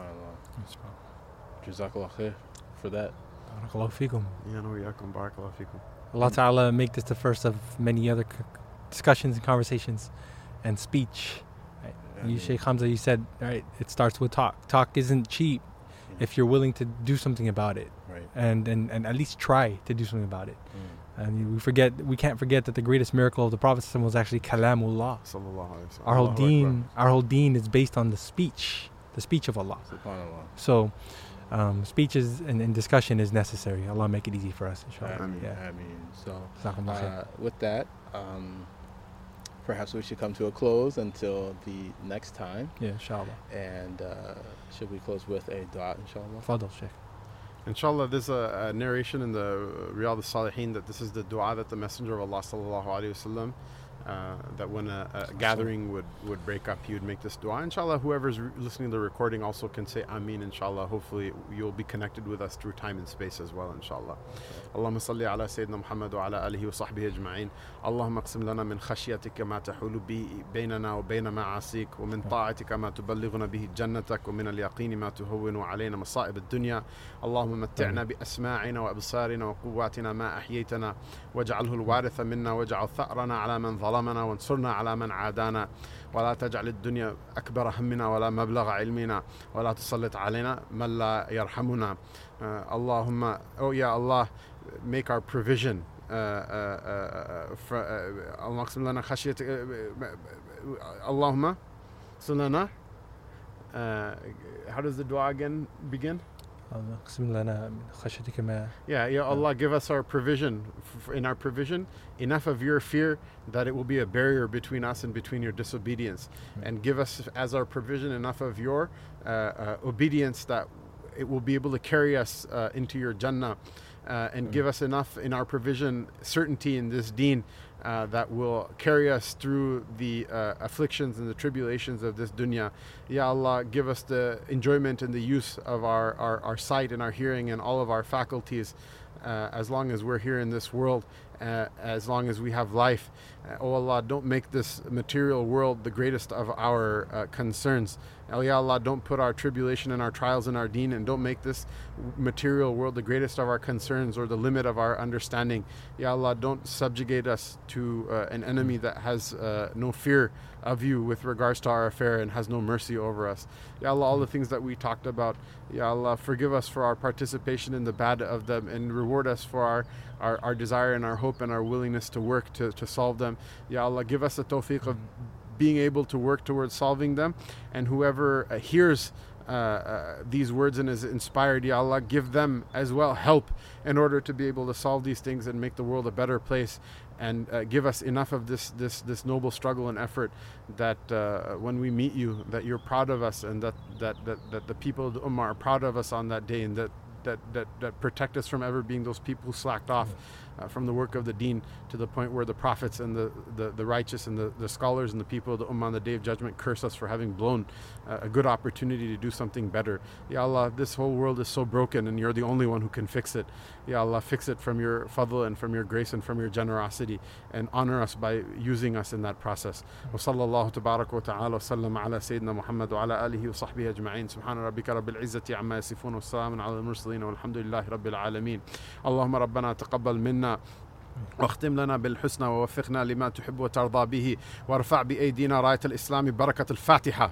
Subhanallah. Jazakallah khair for that. Barakallahu feekum. Ya no, yakum, barakallahu fikum. Allah Ta'ala make this the first of many other c- discussions and conversations and speech. Right? Yeah, You, yeah. Sheikh Hamza, you said, right, it starts with talk. Talk isn't cheap if you're willing to do something about it, Right. and, and, and at least try to do something about it. And we forget, we can't forget that the greatest miracle of the Prophet was actually kalamullah. Sallallahu alayhi wa sallam. Our whole Allahu deen, our whole deen is based on the speech, the speech of Allah. Subhanallah. So, um, speeches and, and discussion is necessary. Allah make it easy for us, inshallah. Ameen. Yeah. Ameen. So, Jazakumullah khair. uh, with that, um, perhaps we should come to a close until the next time. Yeah, inshallah. And uh, should we close with a dua, inshallah? Fadl, Sheikh. Inshallah, there's a, a narration in the Riyadh al-Salihin that this is the dua that the Messenger of Allah sallallahu alaihi wasallam, uh, that when a, a gathering would, would break up, he would make this dua. Inshallah, whoever's re- listening to the recording also can say Ameen, inshallah. Hopefully, you'll be connected with us through time and space as well, inshallah. اللهم صل على سيدنا محمد وعلى آله وصحبه أجمعين اللهم اقسم لنا من خشيتك ما تحول به بيننا وبين معاصيك ومن طاعتك ما تبلغنا به جنتك ومن اليقين ما تهون علينا مصائب الدنيا اللهم متعنا بأسماعنا وأبصارنا وقواتنا ما أحييتنا واجعله الوارث منا واجعل ثأرنا على من ظلمنا وانصرنا على من عادانا ولا تجعل الدنيا أكبر همنا ولا مبلغ علمنا ولا تسلط علينا من لا يرحمنا uh, اللهم oh yeah Allah make our provision uh, uh, uh, for, uh, اللهم اقسم لنا خشيتك اللهم اقسم لنا uh, how does the dua again begin? اقسم لنا من خشيتك ما Yeah, yeah, Allah, give us our provision, f- in our provision, enough of your fear that it will be a barrier between us and between your disobedience. And give us as our provision enough of your uh, uh, obedience that it will be able to carry us uh, into your Jannah. Uh, and give us enough in our provision, certainty in this deen uh, that will carry us through the uh, afflictions and the tribulations of this dunya. Ya Allah, give us the enjoyment and the use of our, our, our sight and our hearing and all of our faculties uh, as long as we're here in this world, uh, as long as we have life. Uh, oh Allah, don't make this material world the greatest of our uh, concerns. Oh, Ya Allah, don't put our tribulation and our trials in our deen, and don't make this material world the greatest of our concerns or the limit of our understanding. Ya Allah, don't subjugate us to uh, an enemy that has uh, no fear of you with regards to our affair and has no mercy over us. Ya Allah, all the things that we talked about, Ya Allah, forgive us for our participation in the bad of them and reward us for our, our, our desire and our hope and our willingness to work to, to solve them. Ya Allah, give us the tawfiq of being able to work towards solving them, and whoever uh, hears uh, uh, these words and is inspired, Ya Allah, give them as well help in order to be able to solve these things and make the world a better place. and uh, give us enough of this this this noble struggle and effort that uh, when we meet you, that you're proud of us, and that that that, that the people of the Ummah are proud of us on that day, and that that that, that protect us from ever being those people who slacked off uh, from the work of the deen, to the point where the prophets and the, the, the righteous and the, the scholars and the people of the Ummah on the Day of Judgment curse us for having blown uh, a good opportunity to do something better. Ya Allah, this whole world is so broken, and you're the only one who can fix it. Ya Allah, fix it from your fadl and from your grace and from your generosity, and honor us by using us in that process. Wa sallallahu tabarak wa ta'ala wa sallam ala Sayyidina Muhammad wa ala alihi wa sahbihi ajma'in. Subhana rabbika rabbil izzati amma yasifun wa salamun ala al-mursaleen walhamdulillahi rabbil alameen. Allahumma rabbana taqabbal minna واختم لنا بالحسنى ووفقنا لما تحب وترضى به وارفع بأيدينا راية الإسلام بركة الفاتحة.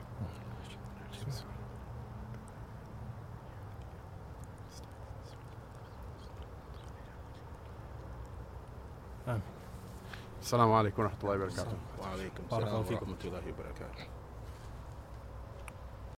السلام عليكم ورحمة الله وبركاته. وعليكم السلام ورحمة الله وبركاته.